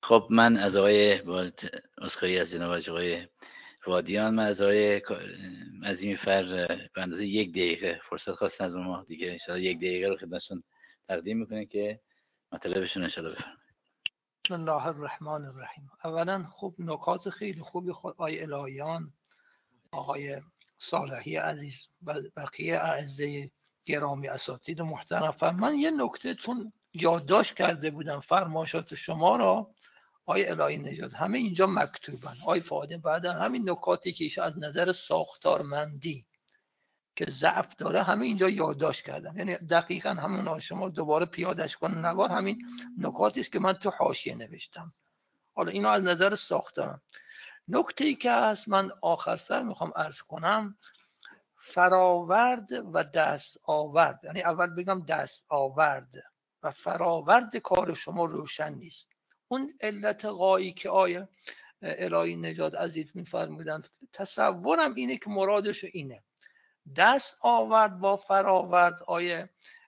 خب من از آقای اسخایی از جناب آقای وادیان، من از آقای عظیمی فر به اندازه یک دقیقه فرصت خواستن از ما دیگه، انشاءالله یک دقیقه رو خدمتشون تقدیم میکنه که مطلبشون انشاءالله بفرمایید. بسم الله الرحمن الرحیم. اولا خب نکات خیلی خوبی خود آقای الهیان، آقای صالحی عزیز و بقیه اعزه گرامی اساتید محترم، من یه نکته چون یادداشت کرده بودم فرمایشات شما را آقای الهی نژاد، همه اینجا مکتوبن. آقای فاضل بعد همین نکاتی که ایش از نظر ساختارمندی که ضعف داره همه اینجا یادداشت کردم، یعنی دقیقاً همون شما دوباره پیادهش کن نوار همین نکاتی است که من تو حاشیه نوشتم. حالا اینو از نظر ساختارم. نکته‌ای که هست من آخر سر میخوام عرض کنم، فراورد و دست آورد، یعنی اول بگم دست آورد و فراورد کار شما روشن نیست. اون علت غایی که آیه الهی نژاد عزیز میفرمودند تصورم اینه که مرادش اینه. دست آورد با فراورد آیه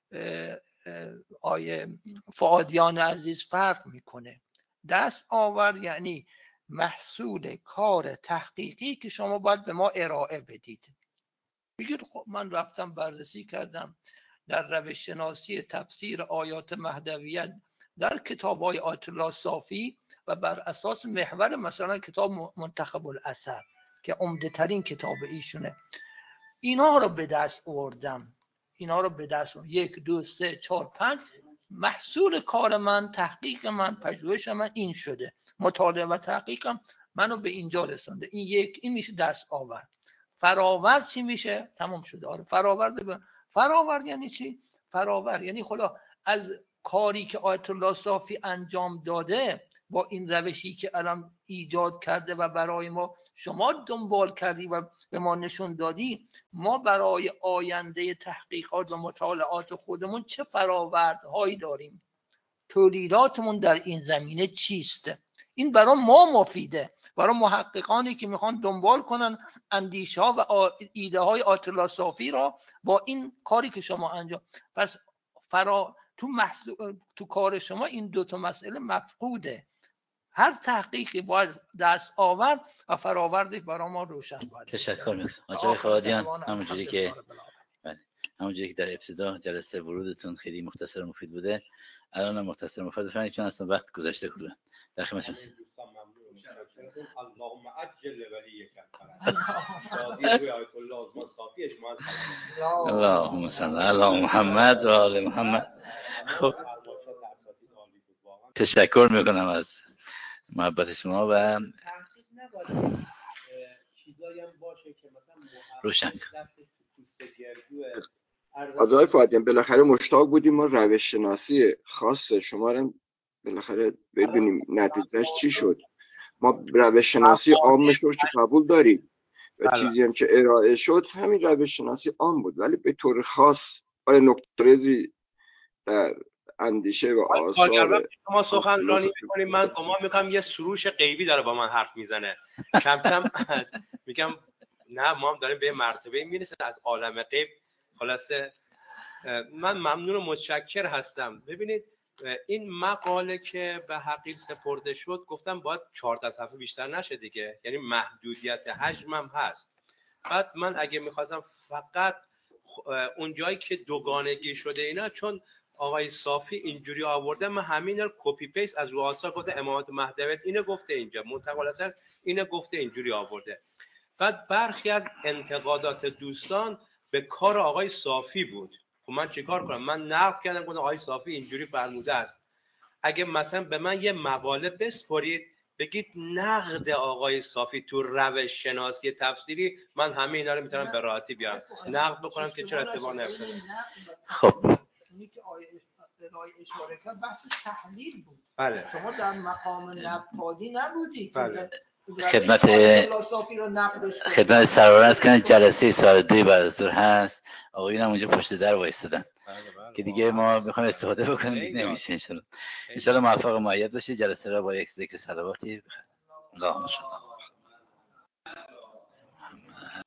آیه فؤادیان عزیز فرق میکنه. دست آورد یعنی محصول کار تحقیقی که شما باید به ما ارائه بدید. بگید خب من رفتم بررسی کردم در روش شناسی تفسیر آیات مهدویت در کتاب‌های آیت الله صافی و بر اساس محور مثلا کتاب منتخب الاثر که عمده ترین کتاب ایشونه، اینا رو به دست آوردم. اینا رو به دست آوردم. یک دو سه چهار پنج محصول کار من، تحقیق من، پژوهش من این شده. مطالعه و تحقیقم منو به اینجا رسونده. این یک، این میشه دست آورد. فراورد چی میشه؟ تمام شده. آره فراورد ب... فراورد یعنی چی؟ فراورد یعنی خدا از کاری که آیت الله صافی انجام داده با این روشی که الان ایجاد کرده و برای ما شما دنبال کردی و به ما نشون دادی، ما برای آینده تحقیقات و مطالعات خودمون چه فراوردهایی داریم، تولیداتمون در این زمینه چیست. این برای ما مفیده، برای محققانی که میخوان دنبال کنن اندیشه ها و ایده های آیت الله صافی را با این کاری که شما انجام. پس فرا تو محصول تو کار شما این دو تا مسئله مفقوده. هر تحقیقی باید دست آورد و فراوردش برای ما روشن باید. تشکر میکنم آقای فؤادیان. همونجوری که همونجوری که در ابتدا جلسه ورودتون خیلی مختصر و مفید بوده، الان هم مختصر و مفید بفرمایید چون اصلا وقت گذشته کلا. در خدمتتون هستم. اللهم عجل ولیک اللهم صل علی محمد و آل محمد. خب تشکر میکنم از محبت شما و روشن آقای فؤادیان. بالاخره مشتاق بودیم ما روش شناسی خاص شما رو بالاخره ببینیم نتیجهش چی شد. ما روش شناسی عامش رو که قبول داریم و چیزی هم که ارائه شد همین روش شناسی عام بود، ولی به طور خاص آیا نکته‌ریزی در اندیشه و آثار ما سخن رانی می‌کنیم، من گمان می‌کنم یه سروش غیبی داره با من حرف میزنه. کم کم میگم نه ما هم داریم به مرتبه میرسیم از عالم غیب. خلاصه من ممنون و متشکر هستم. ببینید این مقاله که به حقیر سپرده شد گفتم باید چهار تا صفحه بیشتر نشه دیگه، یعنی محدودیت حجمم هست. بعد من اگه میخواستم فقط اون جایی که دوگانگی شده اینا، چون آقای صافی اینجوری آورده، من همین رو کپی پیست از رو آثار گفته امامت مهدویت اینو گفته اینجا، منتقل اصلا اینو گفته اینجوری آورده. بعد برخی از انتقادات دوستان به کار آقای صافی بود. خب من چیکار کنم؟ من نقد کردم گفتم آقای صافی اینجوری فرموده است. اگه مثلا به من یه مقاله بسپارید بگید نقد آقای صافی تو روش شناسی تفسیری، من همه اینا رو میتونم به راحتی بیارم نقد بکنم که چرا اتفاق نیفتاده. خب اینی که آیه اشاره کرد بحث تحلیل بود. بله. شما در مقام نقادی نبودید. بله. خدمت خدمت سرور است که جلسه سال دوی بعد از ظهر هست، آقایون هم اونجا پشت در وایستادن که دیگه ما میخوایم استفاده بکنیم دیگه نمیشه. ان شاء الله ان شاء الله موفق و مؤید باشید. جلسه را با یک ذکر صلواتی بخیر. اللهم صل